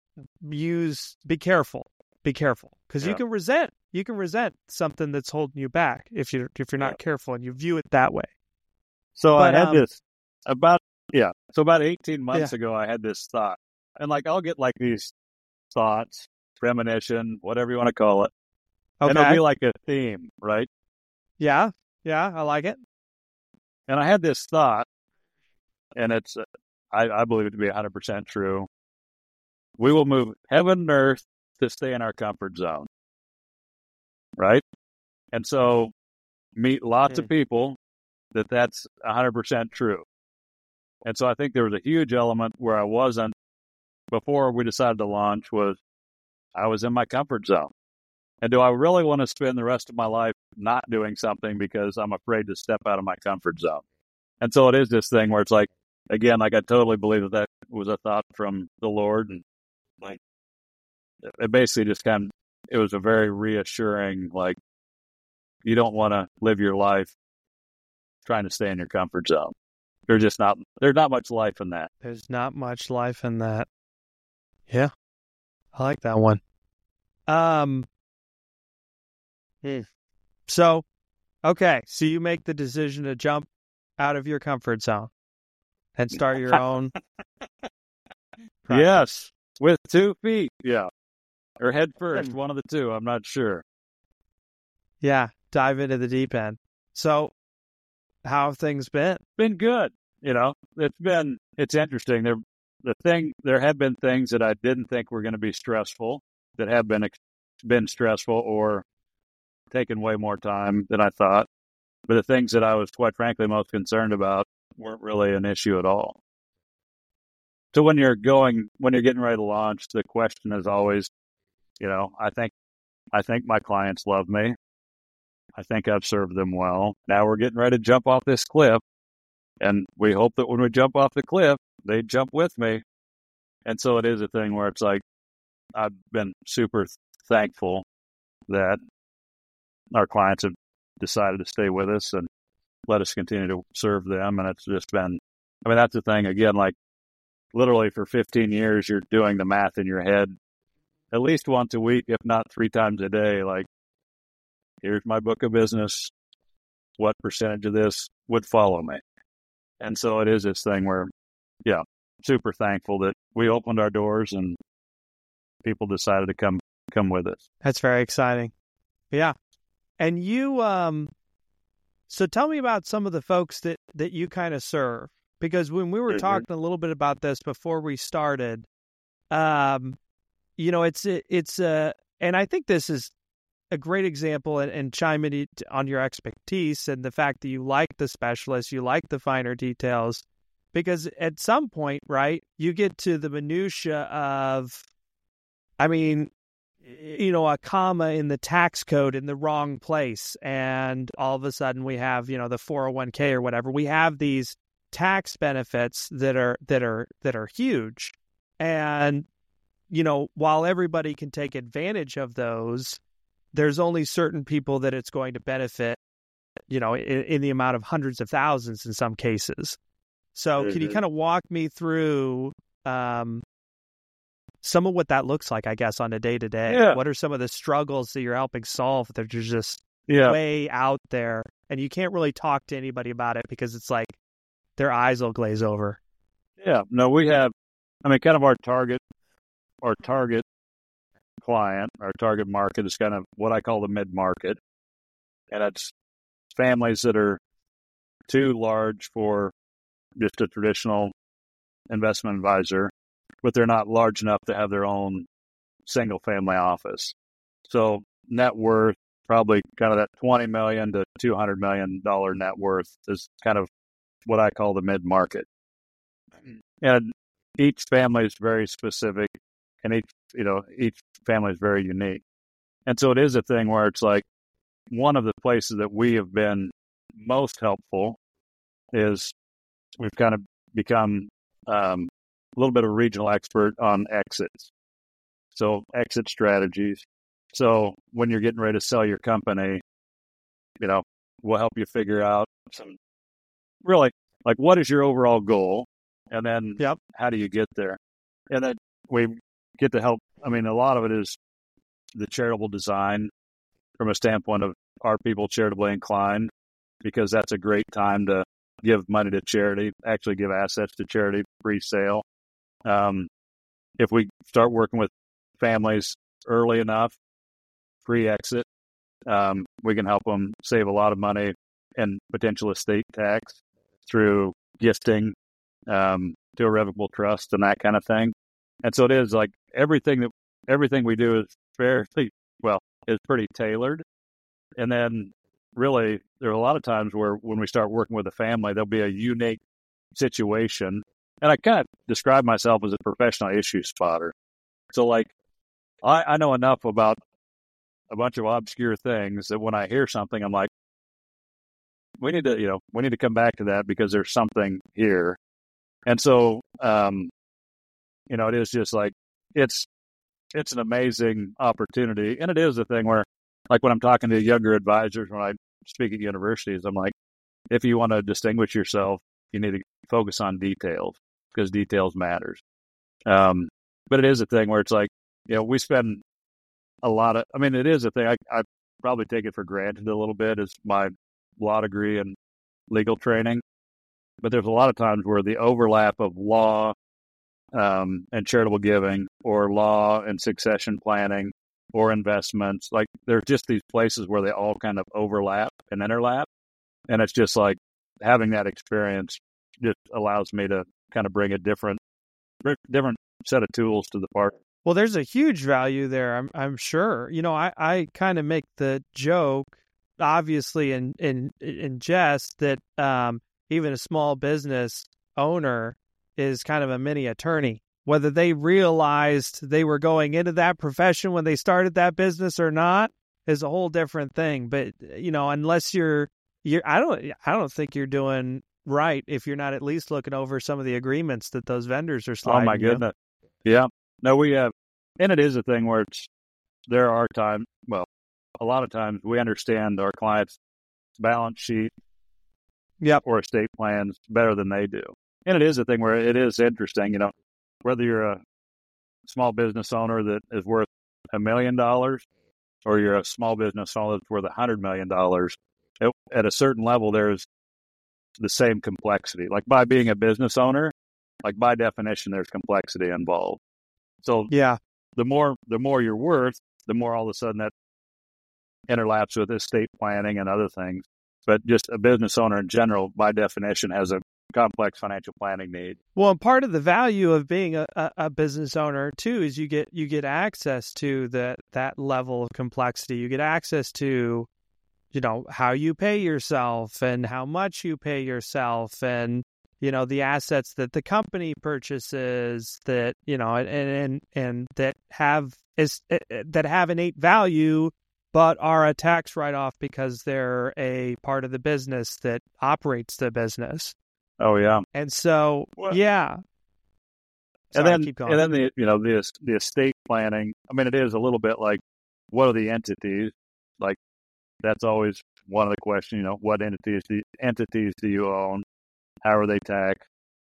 use be careful be careful because you Yeah. can resent you can resent something that's holding you back if you're if you're not Yeah. careful and you view it that way. So But, I had um, this about, yeah. So about eighteen months ago, I had this thought. And like, I'll get like these thoughts, premonition, whatever you want to call it. And it'll Okay. be like a theme, right? Yeah, yeah, I like it. And I had this thought, and it's, uh, I, I believe it to be one hundred percent true. We will move heaven and earth to stay in our comfort zone, right? And so meet lots of people that that's one hundred percent true. And so I think there was a huge element where I wasn't, before we decided to launch, was I was in my comfort zone. And do I really want to spend the rest of my life not doing something because I'm afraid to step out of my comfort zone? And so it is this thing where it's like, again, like I totally believe that that was a thought from the Lord. And like, it basically just kind of, it was a very reassuring, like, you don't want to live your life trying to stay in your comfort zone. There's just not, there's not much life in that. There's not much life in that. Yeah, I like that one. Um. So, okay, so you make the decision to jump out of your comfort zone and start your own. Yes, with two feet. Yeah. Or head first, one of the two. I'm not sure. Yeah, dive into the deep end. So, how have things been? Been good. You know, it's been, it's interesting. There, the thing, there have been things that I didn't think were going to be stressful that have been, been stressful or taken way more time than I thought. But the things that I was, quite frankly, most concerned about weren't really an issue at all. So when you're going, when you're getting ready to launch, the question is always, you know, I think, I think my clients love me. I think I've served them well. Now we're getting ready to jump off this cliff. And we hope that when we jump off the cliff, they jump with me. And so it is a thing where it's like, I've been super thankful that our clients have decided to stay with us and let us continue to serve them. And it's just been, I mean, that's the thing. Again, like literally for fifteen years, you're doing the math in your head at least once a week, if not three times a day. Like, here's my book of business. What percentage of this would follow me? And so it is this thing where, yeah, super thankful that we opened our doors and people decided to come come with us. That's very exciting. Yeah. And you, um, so tell me about some of the folks that, that you kind of serve, because when we were Mhm. talking a little bit about this before we started, um, you know, it's, it, it's, uh, and I think this is a great example and, and chime in on your expertise and the fact that you like the specialists, you like the finer details, because at some point, right, you get to the minutia of, I mean, you know, a comma in the tax code in the wrong place. And all of a sudden we have, you know, the four oh one k or whatever. We have these tax benefits that are, that are, that are huge. And, you know, while everybody can take advantage of those, there's only certain people that it's going to benefit, you know, in, in the amount of hundreds of thousands in some cases. So Mm-hmm. can you kind of walk me through um, some of what that looks like, I guess, on a day-to-day? Yeah. What are some of the struggles that you're helping solve that are just Yeah. way out there, and you can't really talk to anybody about it because it's like their eyes will glaze over? Yeah. No, we have, I mean, kind of our target, our target client, our target market is kind of what I call the mid-market. And it's families that are too large for just a traditional investment advisor, but they're not large enough to have their own single family office. So net worth, probably kind of that twenty million to two hundred million dollars net worth is kind of what I call the mid market. And each family is very specific, and each, you know, each family is very unique. And so it is a thing where it's like one of the places that we have been most helpful is we've kind of become um, a little bit of a regional expert on exits. So exit strategies. So when you're getting ready to sell your company, you know, we'll help you figure out some really like what is your overall goal, and then Yep. how do you get there? And then we get to help. I mean, a lot of it is the charitable design from a standpoint of are people charitably inclined, because that's a great time to give money to charity, actually give assets to charity pre-sale. Um, if we start working with families early enough, pre-exit, um, we can help them save a lot of money in potential estate tax through gifting um, to irrevocable trust and that kind of thing. And so it is like everything that everything we do is fairly well is pretty tailored. And then really there are a lot of times where when we start working with a family, there'll be a unique situation. And I kind of describe myself as a professional issue spotter. So like I, I know enough about a bunch of obscure things that when I hear something, I'm like, we need to, you know, we need to come back to that because there's something here. And so, um, you know, it is just like, it's, it's an amazing opportunity. And it is the thing where, like when I'm talking to younger advisors, when I speak at universities, I'm like, if you want to distinguish yourself, you need to focus on details because details matters. Um, but it is a thing where it's like, you know, we spend a lot of, I mean, it is a thing. I, I probably take it for granted a little bit as my law degree and legal training, but there's a lot of times where the overlap of law um, and charitable giving, or law and succession planning, or investments, like there's just these places where they all kind of overlap and interlap. And it's just like having that experience just allows me to kind of bring a different, different set of tools to the party. Well, there's a huge value there, I'm I'm sure. You know, I, I kind of make the joke, obviously in in, in jest, that um, even a small business owner is kind of a mini attorney. Whether they realized they were going into that profession when they started that business or not is a whole different thing. But, you know, unless you're, you're I don't I don't think you're doing right if you're not at least looking over some of the agreements that those vendors are sliding. Oh, my goodness. You. Yeah. No, we have, and it is a thing where it's, there are times, well, a lot of times we understand our clients' balance sheet yep. or estate plans better than they do. And it is a thing where it is interesting, you know, whether you're a small business owner that is worth a million dollars or you're a small business owner that's worth a hundred million dollars, at a certain level, there's the same complexity. Like by being a business owner, like by definition, there's complexity involved. So yeah, the more the more you're worth, the more all of a sudden that interlaps with estate planning and other things. But just a business owner in general, by definition, has a complex financial planning need. Well, and part of the value of being a, a, a business owner too is you get you get access to the that level of complexity. You get access to, you know, how you pay yourself and how much you pay yourself, and you know the assets that the company purchases that you know and and and that have is that have innate value, but are a tax write-off because they're a part of the business that operates the business. Oh yeah, and so well, yeah, Sorry, and then keep going. and then the you know the the estate planning. I mean, it is a little bit like what are the entities? Like that's always one of the questions. You know, what entities do entities do you own? How are they taxed?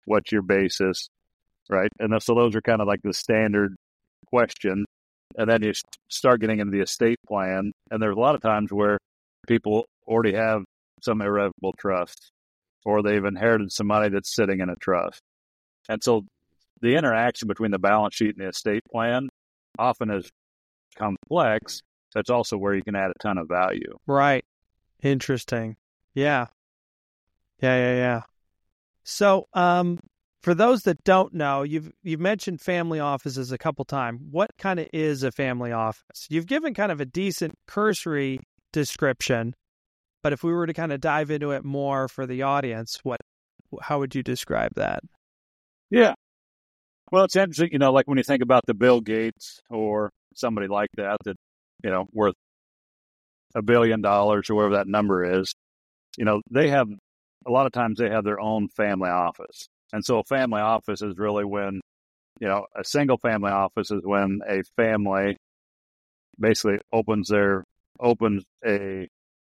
what's your basis, right? And so those are kind of like the standard questions. And then you start getting into the estate plan. And there's a lot of times where people already have some irrevocable trust, or they've inherited some money that's sitting in a trust. And so the interaction between the balance sheet and the estate plan often is complex. That's also where you can add a ton of value. Right. Interesting. Yeah. Yeah, yeah, yeah. So, um, for those that don't know, you've you've mentioned family offices a couple times. What kind of is a family office? You've given kind of a decent cursory description, but if we were to kind of dive into it more for the audience, what how would you describe that? Yeah. Well, it's interesting, you know, like when you think about the Bill Gates or somebody like that, that, you know, worth a billion dollars or whatever that number is, you know, they have, a lot of times they have their own family office. And so a family office is really when, you know, a single family office is when a family basically opens their, opens a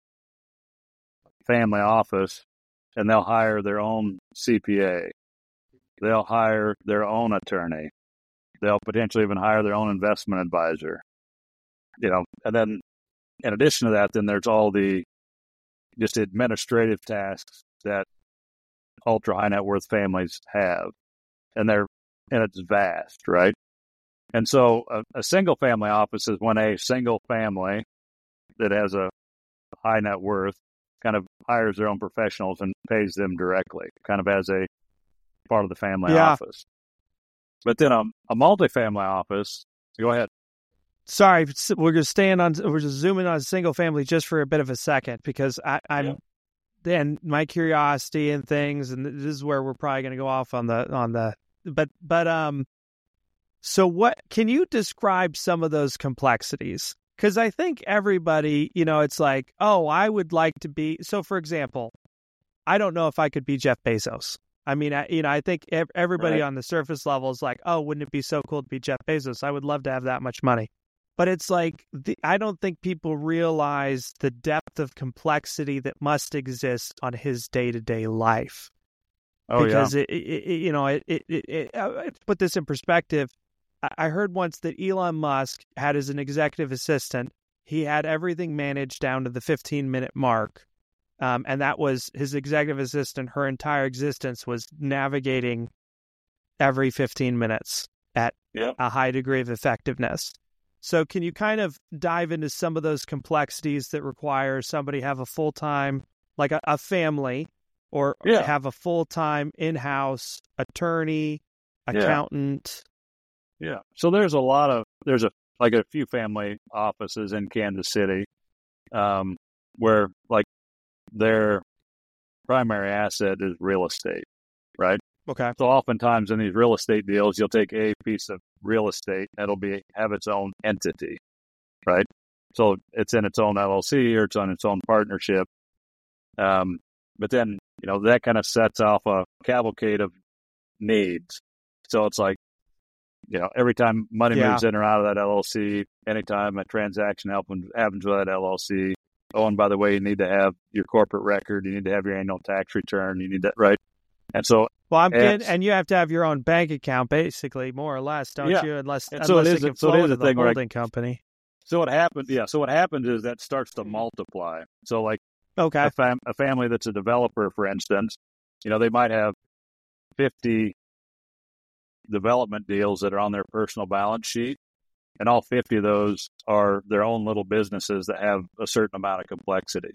family office, and they'll hire their own C P A. They'll hire their own attorney. They'll potentially even hire their own investment advisor. You know, and then in addition to that, then there's all the just administrative tasks that ultra high net worth families have, and they're and it's vast, right? And so a, a single family office is when a single family that has a high net worth kind of hires their own professionals and pays them directly, kind of as a part of the family yeah. office. But then a, a multifamily office, go ahead. Sorry, we're just staying on. We're just zooming on single family just for a bit of a second, because I, I'm. Yeah. Then my curiosity and things, and this is where we're probably going to go off on the on the. But but um, so what can you describe some of those complexities? Because I think everybody, you know, it's like, oh, I would like to be. So, for example, I don't know if I could be Jeff Bezos. I mean, I, you know, I think everybody right. on the surface level is like, oh, wouldn't it be so cool to be Jeff Bezos? I would love to have that much money. But it's like, the, I don't think people realize the depth of complexity that must exist on his day-to-day life. Oh, because yeah. it, it, it, you know, it, it, it, it, uh, to put this in perspective, I, I heard once that Elon Musk had as an executive assistant, he had everything managed down to the fifteen-minute mark. Um, and that was his executive assistant. Her entire existence was navigating every fifteen minutes at yep. a high degree of effectiveness. So can you kind of dive into some of those complexities that require somebody have a full-time, like a, a family, or yeah. have a full-time in-house attorney, accountant? Yeah. yeah. So there's a lot of, there's a, like a few family offices in Kansas City um, where like their primary asset is real estate, right? Okay. So oftentimes in these real estate deals, you'll take a piece of real estate that'll be have its own entity, right? So it's in its own L L C or it's on its own partnership. Um, but then, you know, that kind of sets off a cavalcade of needs. So it's like, you know, every time money yeah. moves in or out of that L L C, anytime a transaction happens, happens with that L L C, oh, and by the way, you need to have your corporate record, you need to have your annual tax return, you need that, right? And so, well, I'm getting, and you have to have your own bank account, basically, more or less, don't yeah. you? Unless, and unless so it, it is, can so flow it is into a the thing holding where I, company. So what happens? Yeah. So what happens is that starts to multiply. So like, okay, a, fam- a family that's a developer, for instance, you know, they might have fifty development deals that are on their personal balance sheet, and all fifty of those are their own little businesses that have a certain amount of complexity.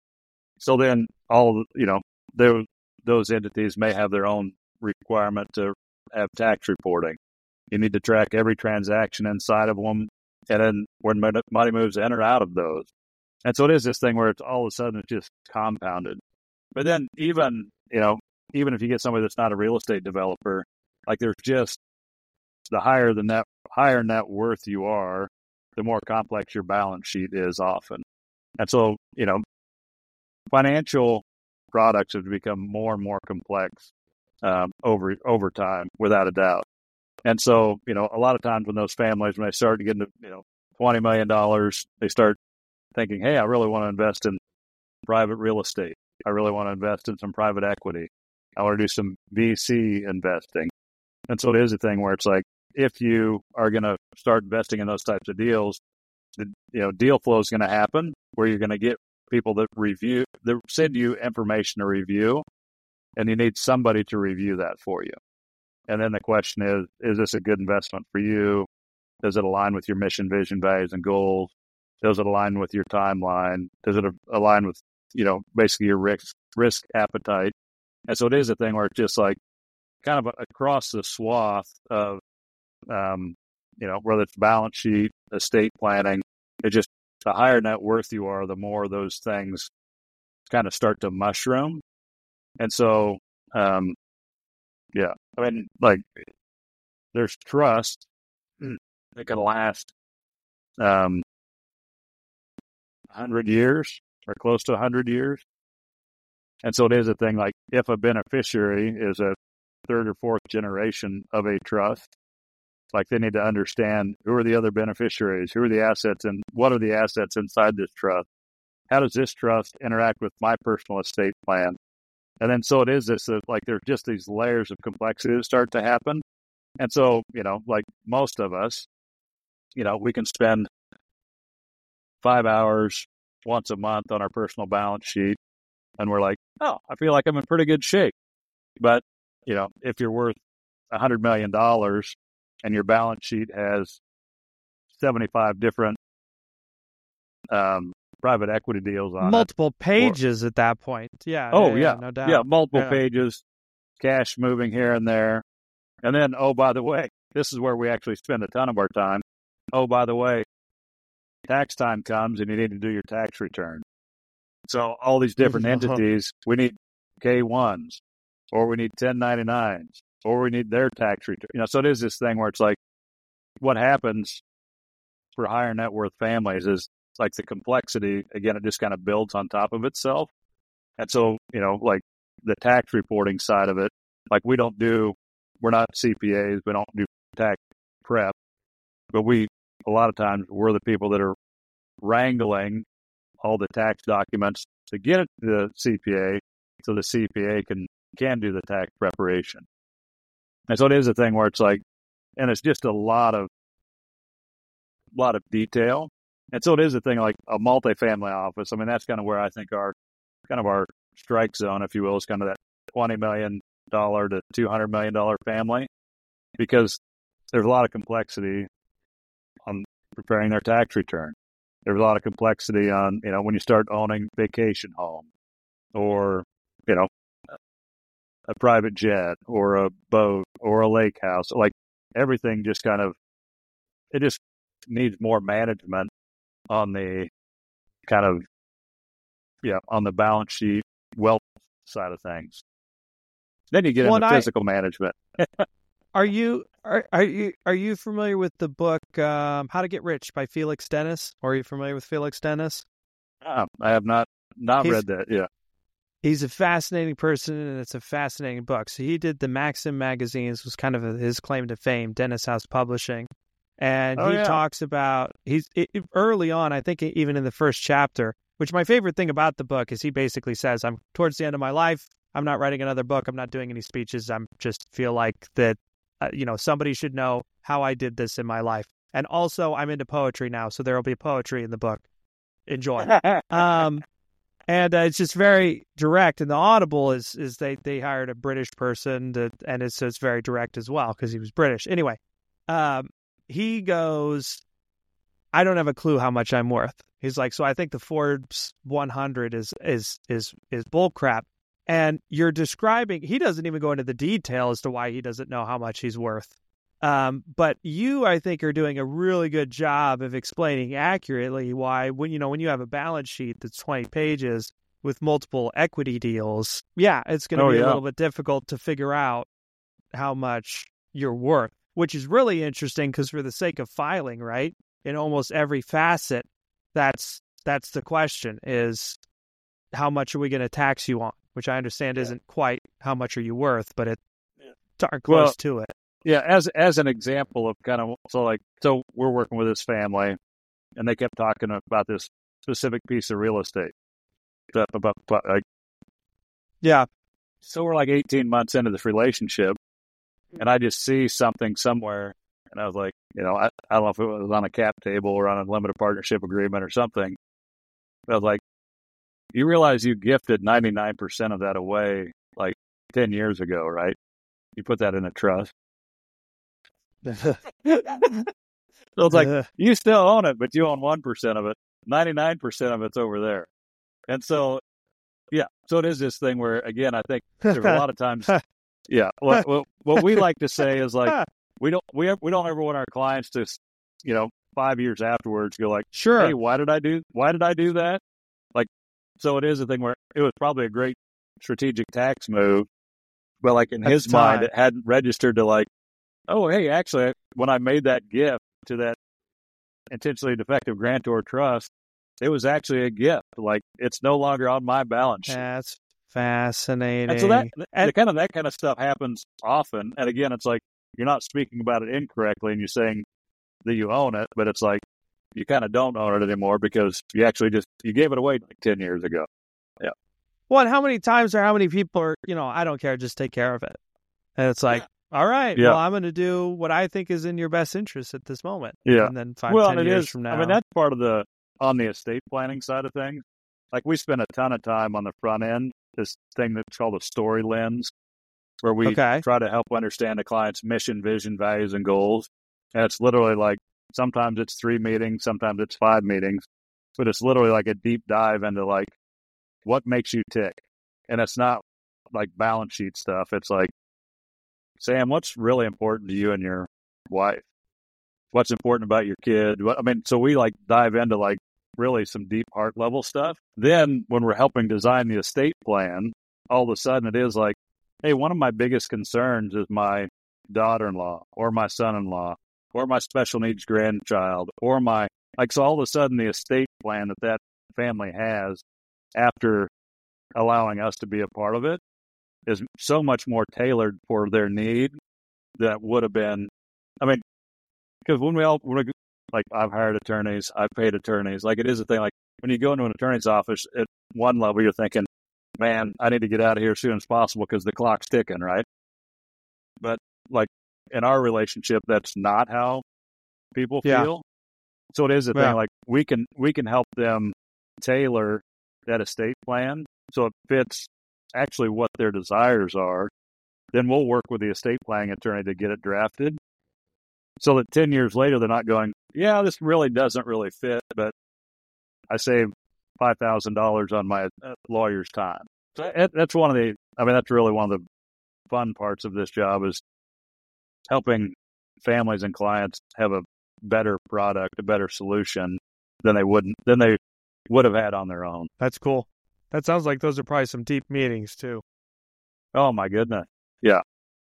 So then all, you know, those, those entities may have their own requirement to have tax reporting. You need to track every transaction inside of them, and then when money moves in or out of those. And so it is this thing where it's all of a sudden it's just compounded. But then even, you know, even if you get somebody that's not a real estate developer, like there's just the higher the net, higher net worth you are, the more complex your balance sheet is often. And so, you know, financial products have become more and more complex um, over over time, without a doubt. And so, you know, a lot of times when those families, when they start to get into, you know, twenty million dollars, they start thinking, hey, I really want to invest in private real estate. I really want to invest in some private equity. I want to do some V C investing. And so it is a thing where it's like, if you are going to start investing in those types of deals, the you know deal flow is going to happen where you're going to get people that review, that send you information to review, and you need somebody to review that for you. And then the question is, is this a good investment for you? Does it align with your mission, vision, values, and goals? Does it align with your timeline? Does it align with, you know, basically your risk risk appetite? And so it is a thing where it's just like kind of across the swath of, um, you know, whether it's balance sheet, estate planning, it just, the higher net worth you are, the more those things kind of start to mushroom. And so, um, yeah, I mean, like, there's trust that can last um, one hundred years or close to one hundred years. And so it is a thing like, if a beneficiary is a third or fourth generation of a trust, like they need to understand who are the other beneficiaries, who are the assets, and what are the assets inside this trust? How does this trust interact with my personal estate plan? And then so it is this, uh, like there's just these layers of complexity that start to happen. And so, you know, like most of us, you know, we can spend five hours once a month on our personal balance sheet, and we're like, oh, I feel like I'm in pretty good shape. But, you know, if you're worth one hundred million dollars and your balance sheet has seventy-five different um, private equity deals on multiple it, pages or, at that point. Yeah. Oh, yeah, yeah. yeah, no doubt. Yeah, multiple yeah. pages, cash moving here and there. And then, oh, by the way, this is where we actually spend a ton of our time. Oh, by the way, tax time comes and you need to do your tax return. So all these different entities, we need K ones, or we need ten ninety-nines, or we need their tax return. You know, so it is this thing where it's like, what happens for higher net worth families is like the complexity, again, it just kind of builds on top of itself. And so, you know, like the tax reporting side of it, like we don't do, we're not C P As, we don't do tax prep, but we, a lot of times, we're the people that are wrangling all the tax documents to get it to the C P A so the C P A can, can do the tax preparation. And so it is a thing where it's like, and it's just a lot of, lot of detail. And so it is a thing like a multifamily office. I mean, that's kind of where I think our, kind of our strike zone, if you will, is kind of that twenty million dollars to two hundred million dollars family, because there's a lot of complexity on preparing their tax return. There's a lot of complexity on, you know, when you start owning vacation home or, you know, a private jet or a boat or a lake house, like everything just kind of, it just needs more management on the kind of, yeah, on the balance sheet, wealth side of things. Then you get well, into I, physical management. Are you are are you are you familiar with the book um, How to Get Rich by Felix Dennis? Or are you familiar with Felix Dennis? Uh, I have not not he's, read that. Yeah, he's a fascinating person, and it's a fascinating book. So he did the Maxim magazines, was kind of his claim to fame. Dennis House Publishing, and oh, he yeah. talks about he's it, early on. I think even in the first chapter, which my favorite thing about the book is he basically says, "I'm towards the end of my life. I'm not writing another book. I'm not doing any speeches. I'm just feel like that." Uh, you know, somebody should know how I did this in my life. And also, I'm into poetry now, so there will be poetry in the book. Enjoy. um, and uh, it's just very direct. And the Audible is is they, they hired a British person, to, and it's, so it's very direct as well because he was British. Anyway, um, he goes, I don't have a clue how much I'm worth. He's like, so I think the Forbes one hundred is is is is bullcrap. And you're describing, he doesn't even go into the detail as to why he doesn't know how much he's worth. Um, but you, I think, are doing a really good job of explaining accurately why, when you know, when you have a balance sheet that's twenty pages with multiple equity deals, yeah, it's going to oh, be yeah. a little bit difficult to figure out how much you're worth, which is really interesting because for the sake of filing, right, in almost every facet, that's that's the question is, how much are we going to tax you on? Which I understand yeah. isn't quite how much are you worth, but it's darn close well, to it. Yeah, as as an example of kind of, so like, so we're working with this family, and they kept talking about this specific piece of real estate. About, about, like, yeah. so we're like eighteen months into this relationship, and I just see something somewhere, and I was like, you know, I, I don't know if it was on a cap table or on a limited partnership agreement or something. But I was like, you realize you gifted ninety-nine percent of that away like ten years ago, right? You put that in a trust. So it's like, you still own it, but you own one percent of it. ninety-nine percent of it's over there. And so, yeah, so it is this thing where, again, I think there's a lot of times, yeah, what, what, what we like to say is like, we don't, we, we don't ever want our clients to, you know, five years afterwards go like, sure, hey, why did I do, why did I do that? Like, so it is a thing where it was probably a great strategic tax move, but like in At his the time. mind, it hadn't registered to like, oh, hey, actually, when I made that gift to that intentionally defective grantor trust, it was actually a gift. Like, it's no longer on my balance sheet. That's fascinating. And so that, that kind of that kind of stuff happens often. And again, it's like you're not speaking about it incorrectly, and you're saying that you own it, but it's like you kind of don't own it anymore because you actually just you gave it away like ten years ago. Yeah. Well, and how many times or how many people are, you know, I don't care, just take care of it. And it's like, all right, Yeah. well, I'm going to do what I think is in your best interest at this moment. Yeah. And then five, well, ten and it years is, from now. I mean, that's part of the, on the estate planning side of things. Like, we spend a ton of time on the front end, this thing that's called a story lens, where we Okay. try to help understand a client's mission, vision, values, and goals. And it's literally like, sometimes it's three meetings, sometimes it's five meetings, but it's literally like a deep dive into like, what makes you tick? And it's not like balance sheet stuff. It's like, Sam, what's really important to you and your wife? What's important about your kid? What, I mean, so we like dive into like really some deep heart level stuff. Then when we're helping design the estate plan, all of a sudden it is like, hey, one of my biggest concerns is my daughter-in-law or my son-in-law or my special needs grandchild or my, like, so all of a sudden the estate plan that that family has after allowing us to be a part of it is so much more tailored for their need that would have been, I mean, because when we all, when we, like, I've hired attorneys, I've paid attorneys, like, it is a thing, like, when you go into an attorney's office, at one level, you're thinking, man, I need to get out of here as soon as possible because the clock's ticking, right? But, like, in our relationship, that's not how people Yeah. feel. So it is a Yeah. thing, like, we can, we can help them tailor that estate plan so it fits actually what their desires are. Then we'll work with the estate planning attorney to get it drafted so that ten years later, they're not going, yeah, this really doesn't really fit, but I saved five thousand dollars on my uh, lawyer's time. So that, that's one of the, I mean, that's really one of the fun parts of this job is helping families and clients have a better product, a better solution than they wouldn't, than they would have had on their own. That's cool. That sounds like those are probably some deep meetings too. Oh my goodness. Yeah.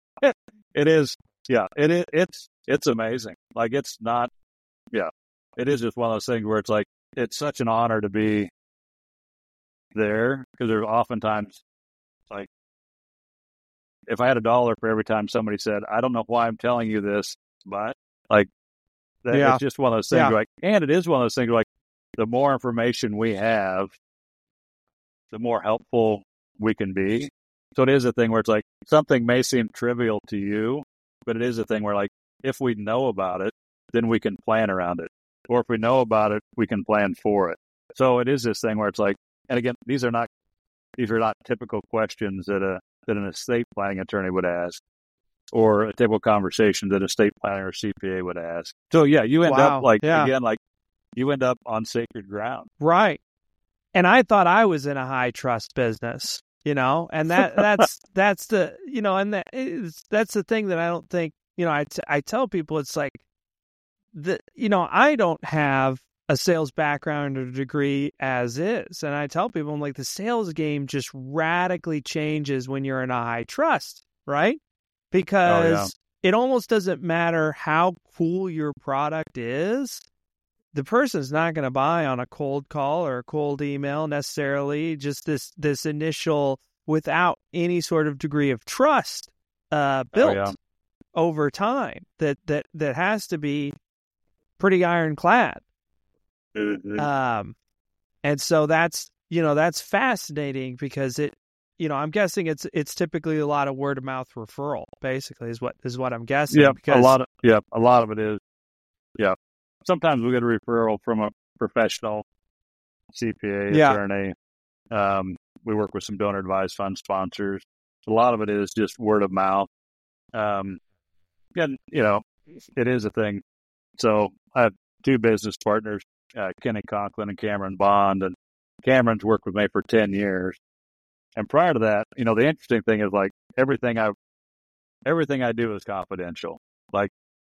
It is. Yeah. It is. It's, it's amazing. Like, it's not, yeah, it is just one of those things where it's like, it's such an honor to be there because there's oftentimes like, if I had a dollar for every time somebody said, I don't know why I'm telling you this, but like, that, Yeah. it's just one of those things Yeah. where, like, and it is one of those things where, like, the more information we have, the more helpful we can be. So it is a thing where it's like something may seem trivial to you, but it is a thing where, like, if we know about it, then we can plan around it. Or if we know about it, we can plan for it. So it is this thing where it's like, and again, these are not these are not typical questions that a that an estate planning attorney would ask, or a typical conversation that a estate planner or C P A would ask. So yeah, you end Wow. up like Yeah. again, like you end up on sacred ground. Right. And I thought I was in a high trust business, you know, and that that's that's the, you know, and that is, that's the thing that I don't think, you know, I, t- I tell people it's like, the, you know, I don't have a sales background or degree as is. And I tell people, I'm like, the sales game just radically changes when you're in a high trust, right? Because Oh, yeah. it almost doesn't matter how cool your product is. The person's not going to buy on a cold call or a cold email necessarily, just this this initial without any sort of degree of trust uh, built Oh, yeah. over time that, that, that has to be pretty ironclad. Mhm. Um, and so that's, you know, that's fascinating because it, you know, I'm guessing it's it's typically a lot of word of mouth referral. Basically, is what is what I'm guessing. Yeah, because... a lot of yeah, a lot of it is. Yeah, sometimes we get a referral from a professional C P A Yeah. attorney. Um, we work with some donor advised fund sponsors. A lot of it is just word of mouth. Um, and you know, it is a thing. So I have two business partners, uh, Kenny Conklin and Cameron Bond, and Cameron's worked with me for ten years. And prior to that, you know, the interesting thing is like everything I, everything I do is confidential, like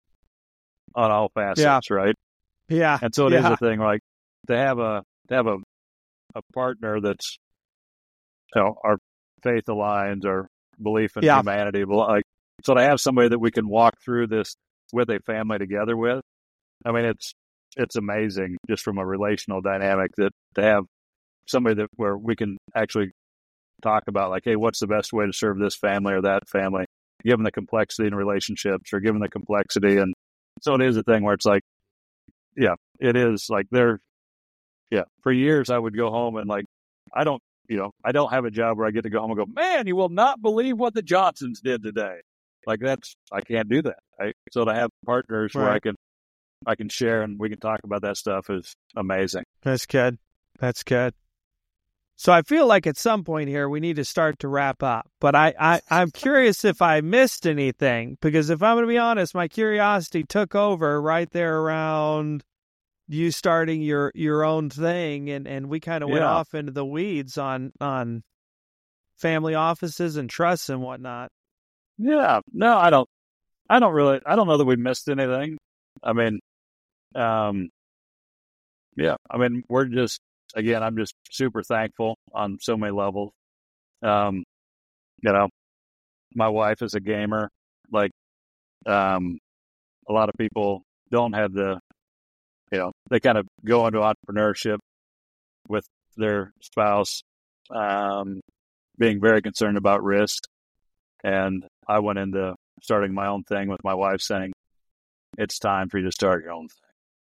on all facets, right? Yeah. And so it is yeah. a thing, like to have a to have a a partner that's, you know, our faith aligns, our belief in Yeah. humanity, like so to have somebody that we can walk through this with a family together with. I mean, it's it's amazing just from a relational dynamic that to have somebody that where we can actually talk about like, hey, what's the best way to serve this family or that family, given the complexity in relationships or given the complexity. And so it is a thing where it's like, yeah, it is like they're, yeah, for years I would go home and like, I don't, you know, I don't have a job where I get to go home and go, man, you will not believe what the Johnsons did today. Like that's, I can't do that. Right? So to have partners where Right. I can, I can share and we can talk about that stuff is amazing. That's good. That's good. So I feel like at some point here we need to start to wrap up. But I, I, I'm curious if I missed anything, because if I'm going to be honest, my curiosity took over right there around you starting your, your own thing, and, and we kind of went Yeah. off into the weeds on on family offices and trusts and whatnot. Yeah, no, I don't, I don't really, I don't know that we missed anything. I mean, um, yeah, I mean, we're just, again, I'm just super thankful on so many levels. Um, you know, my wife is a gamer. Like, um, a lot of people don't have the, you know, they kind of go into entrepreneurship with their spouse, um, being very concerned about risk. And I went into starting my own thing with my wife saying, it's time for you to start your own thing.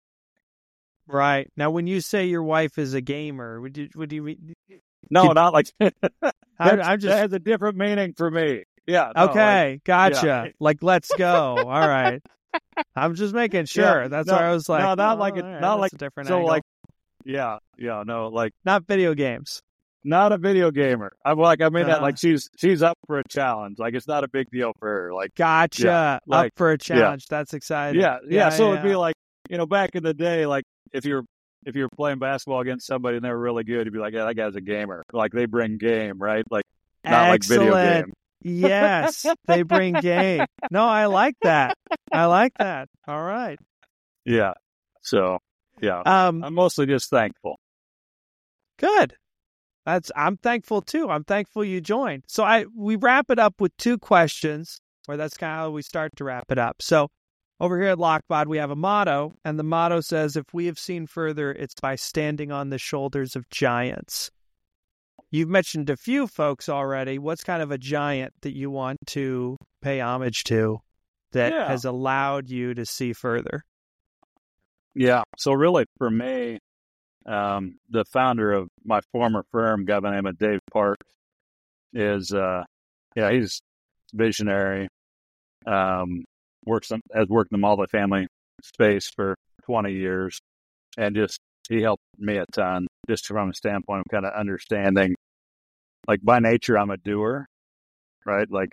Right. Now, when you say your wife is a gamer, would you, would you mean? No, not like I, That's- I'm just that has a different meaning for me. Yeah. no, okay. like- gotcha. yeah. Like, let's go. All right. I'm just making sure. Yeah, That's no, why I was like, no, not oh, like it- all right, not that's like- a different so angle. like, yeah, yeah, no, like Not video games. not a video gamer. I'm like, I mean Uh-huh. that like she's she's up for a challenge. Like it's not a big deal for her. Like Gotcha. Yeah, like- Up for a challenge. That's exciting. yeah, yeah. so it'd yeah. be like, you know, back in the day, like if you're if you're playing basketball against somebody and they're really good, you'd be like, yeah, that guy's a gamer. Like they bring game, right? Like not like video Excellent. game. Yes, they bring game. No, I like that. I like that. All right. Yeah. So yeah, Um, I'm mostly just thankful. Good. That's I'm thankful too. I'm thankful you joined. So I we wrap it up with two questions, or that's kind of how we start to wrap it up. So over here at Lockbod, we have a motto, and the motto says, if we have seen further, it's by standing on the shoulders of giants. You've mentioned a few folks already. What's kind of a giant that you want to pay homage to that Yeah. has allowed you to see further? Yeah. So really, for me, um, the founder of my former firm, guy by the name of Dave Park, is uh, yeah, he's visionary. Um, works on, has worked in the multifamily space for twenty years, and just he helped me a ton, just from a standpoint of kind of understanding. Like by nature, I'm a doer, right? Like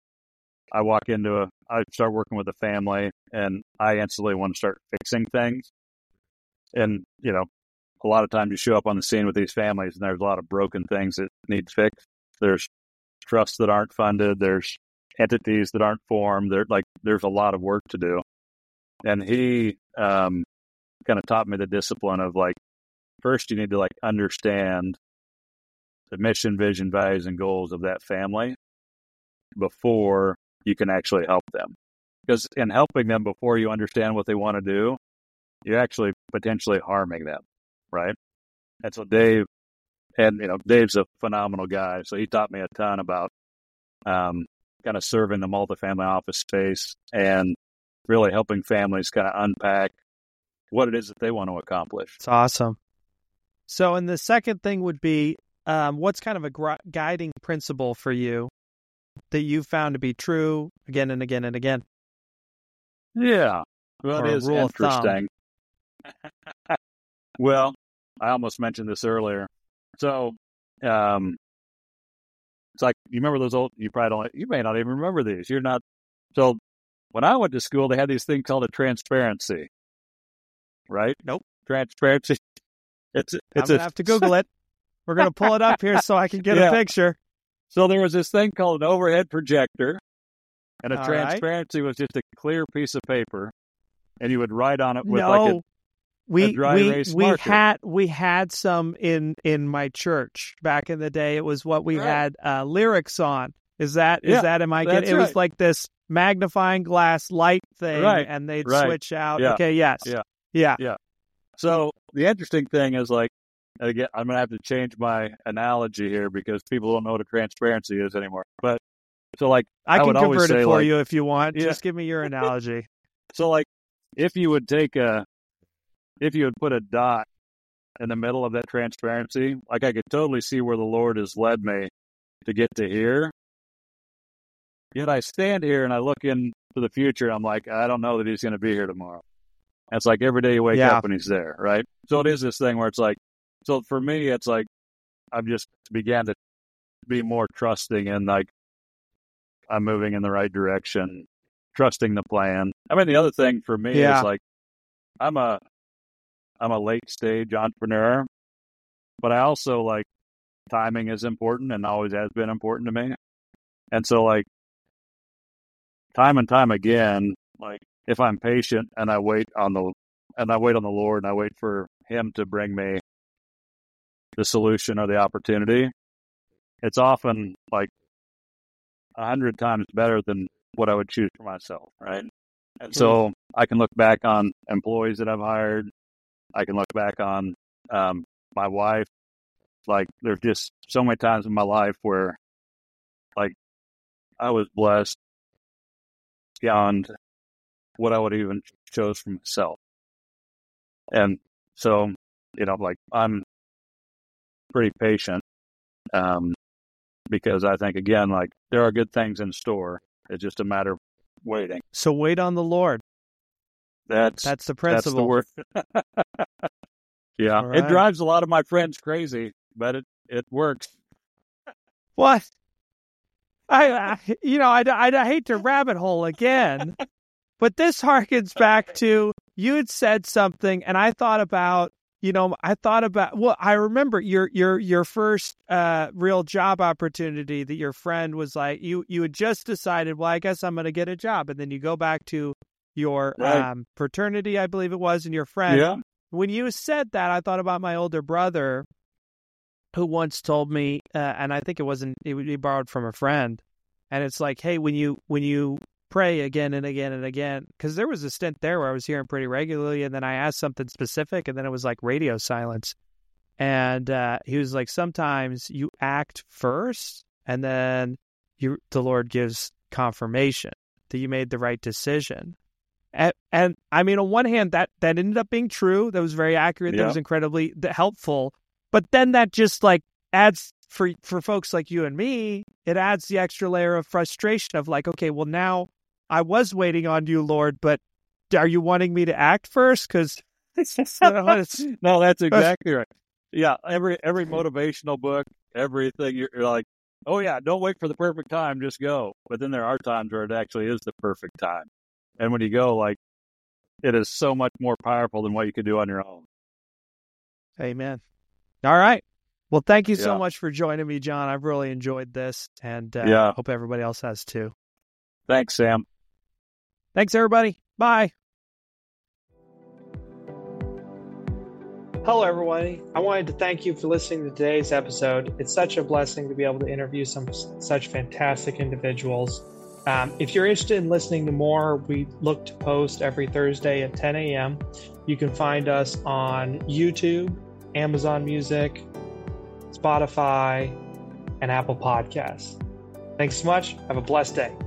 I walk into a, I start working with a family, and I instantly want to start fixing things. And, you know, a lot of times you show up on the scene with these families and there's a lot of broken things that need fixed. There's trusts that aren't funded. There's entities that aren't formed. There, like, there's a lot of work to do. And he um, kind of taught me the discipline of like, first you need to like understand the mission, vision, values, and goals of that family before you can actually help them. Because in helping them before you understand what they want to do, you're actually potentially harming them, right? And so Dave, and you know, Dave's a phenomenal guy, so he taught me a ton about um, kind of serving the multifamily office space and really helping families kind of unpack what it is that they want to accomplish. It's awesome. So, and the second thing would be, um, what's kind of a gri- guiding principle for you that you found to be true again and again and again? Yeah. Well, Or it a is rule of thumb. interesting. Well, I almost mentioned this earlier. So, um, it's like, you remember those old, you probably don't, you may not even remember these. You're not, so when I went to school, they had these things called a transparency, right? Nope. Transparency. It's, I'm it's going a, to have to Google it. We're going to pull it up here so I can get Yeah. a picture. So there was this thing called an overhead projector, and a All right. transparency was just a clear piece of paper, and you would write on it with no, like a, we dry we erase we marker. had we had some in in my church back in the day. It was what we Right. had uh, lyrics on. Is that is Yeah, that am I that's getting? It was right. like this magnifying glass light thing, Right, and they'd right. switch out. Yeah, Okay, yes, yeah. yeah. So the interesting thing is, like, again, I'm gonna have to change my analogy here because people don't know what a transparency is anymore. But so, like, I I can would always convert it say, for like- you if you want. Yeah. Just give me your analogy. so like, if you would take a, if you would put a dot in the middle of that transparency, like I could totally see where the Lord has led me to get to here. Yet I stand here and I look into the future. I'm like, I don't know that he's going to be here tomorrow. And it's like every day you wake Yeah. up and he's there, right? So it is this thing where it's like, so for me, it's like I've just began to be more trusting and like I'm moving in the right direction, trusting the plan. I mean, the other thing for me Yeah. is like I'm a I'm a late stage entrepreneur, but I also like timing is important and always has been important to me. And so like time and time again, like if I'm patient and I wait on the and I wait on the Lord and I wait for him to bring me the solution or the opportunity, it's often like a hundred times better than what I would choose for myself, right? And so I can look back on employees that I've hired. I can look back on um, my wife. Like there's just so many times in my life where like I was blessed beyond what I would even chose for myself. And so, you know, like I'm pretty patient um, because I think, again, like there are good things in store. It's just a matter of waiting. So wait on the Lord. That's That's the that's the principle. word. Yeah, All it right. drives a lot of my friends crazy, but it, it works. What? I, I you know, I, I, I hate to rabbit hole again, but this harkens back to you had said something, and I thought about, you know, I thought about, well, I remember your your your first uh, real job opportunity that your friend was like, you you had just decided, well, I guess I'm going to get a job, and then you go back to your Right. um, fraternity, I believe it was, and your friend. Yeah, When you said that, I thought about my older brother, who once told me, uh, and I think it wasn't, it, he borrowed from a friend, and it's like, hey, when you when you pray again and again and again, because there was a stint there where I was hearing pretty regularly, and then I asked something specific, and then it was like radio silence, and uh, he was like, sometimes you act first, and then you the Lord gives confirmation that you made the right decision. And, and I mean, on one hand, that, that ended up being true. That was very accurate. That Yeah. was incredibly th- helpful. But then that just like adds for for folks like you and me, it adds the extra layer of frustration of like, okay, well, now I was waiting on you, Lord, but are you wanting me to act first? Because no, that's exactly right. Yeah, every every motivational book, everything, you're, you're like, oh yeah, don't wait for the perfect time, just go. But then there are times where it actually is the perfect time. And when you go, like, it is so much more powerful than what you could do on your own. Amen. All right. Well, thank you so Yeah. much for joining me, John. I've really enjoyed this, and uh, Yeah. hope everybody else has too. Thanks, Sam. Thanks, everybody. Bye. Hello, everybody. I wanted to thank you for listening to today's episode. It's such a blessing to be able to interview some such fantastic individuals. Um, if you're interested in listening to more, we look to post every Thursday at ten a.m. You can find us on YouTube, Amazon Music, Spotify, and Apple Podcasts. Thanks so much. Have a blessed day.